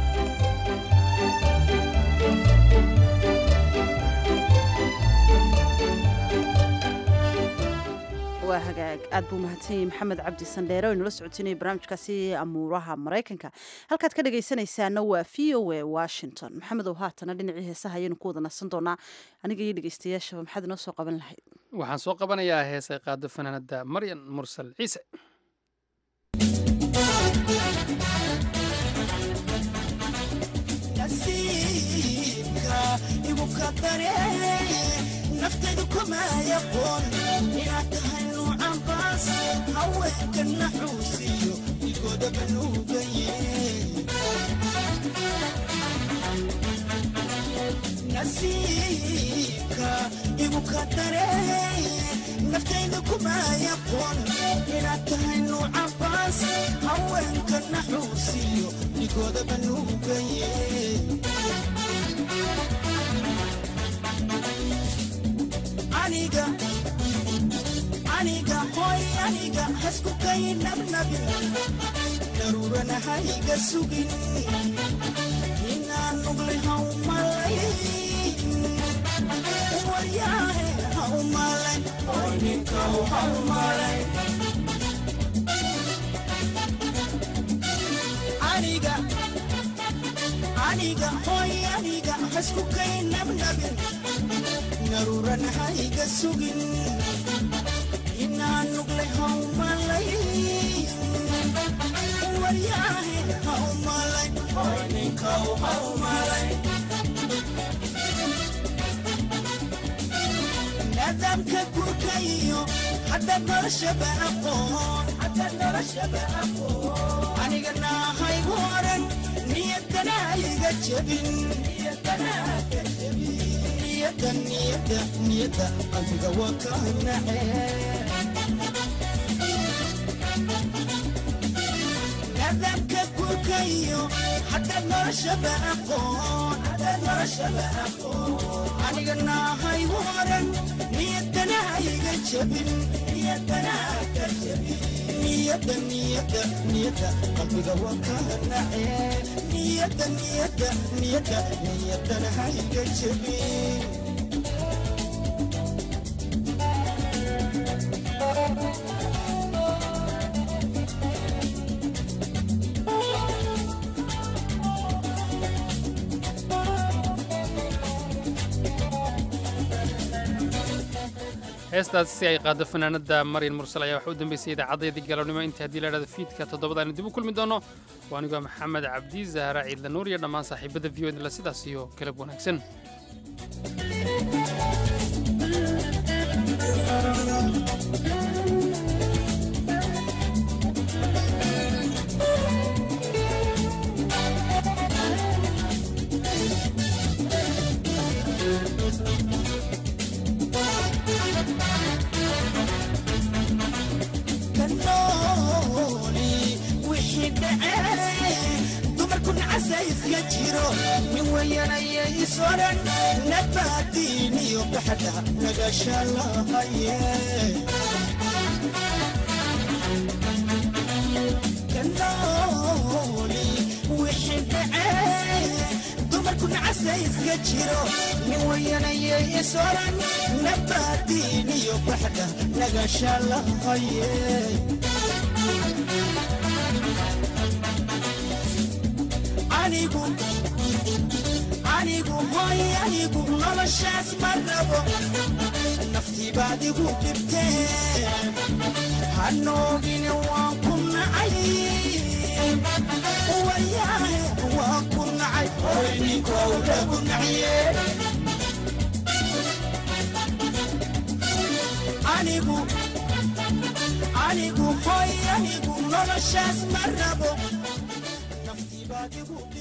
waa hagaag aad buu mahadsanyahay maxamed cabdi sandheere oo inula socotinayay barnaamijkaasi amuuraha maraykanka halkaad ka dhegaysanaysaana waa v o a washington maxamed ow haatana dhinacii heesaha ayaynu ku wada nasan doonaa aniga iyo dhegaystayaashaba maxaad inoo soo qaban lahayd waxaan soo qabanayaa heesay qaado fanaanada maryan mursal ciise naftaydu kuma yaqoon inaad tahay nuucan baas haweenka naxuusiyo igooda banuugaye nasiibka igu ka darey naftaydu kuma yaqoon inaad tahay nuucan baas haweenka naxuusiyo igooda banuugaye aniga aniga hoy aniga hasku kay nabnabi darurana hayga sugin inaan nugle haw malay waryahe haw malay hoy ninka haw malay aniga aniga hoy aniga hasku kay nabnabi naruran hayga sugin inaan nugle haw malay waryahe haw malay hoy ninka haw malay nadamka gurkayo hadda noloshaba aqoon hadda noloshaba aqoon aniga naahaygu oran niyadana hayga jabin niyadana hayga jabin niyada niyada niyada qalbiga waa ka nacee nadamka gurkayo hadda noloshaba aqoon hadda noloshaba aqoon aniga naahaygu oran niyadana hayga jabin niyadana hayga jabin niyada niyada niyada qalbiga waa ka nacee niyada niyada niyada niyadana hayga jabin heestaas si ay qaado fanaanada maryan mursal ayaa waxa u dambeysay idaacaddayadii galabnimo intii haddii la idhahdo fiidka toddobadaanu dib u kulmi doono waa anigoo maxamed cabdi zahra ciidla nuur iyo dhammaan saaxiibada v o edla sidaas iyo kalab wanaagsan min weyanaya isoran nabadiiniyo baxda nagashalahaye kanooli wixii dhacee dumarku nacasa iska jiro min weyanaya isoran nabadiiniyo baxda nagashalahaye anigu anigu hoy anigu noloshaas ma rabo naftii baad igu dhibtee hanoogine waan ku nacay wayaahe waan ku nacay hoy ninkow lagu naciye anigu anigu hoy anigu noloshaas ma rabo naftii baad igu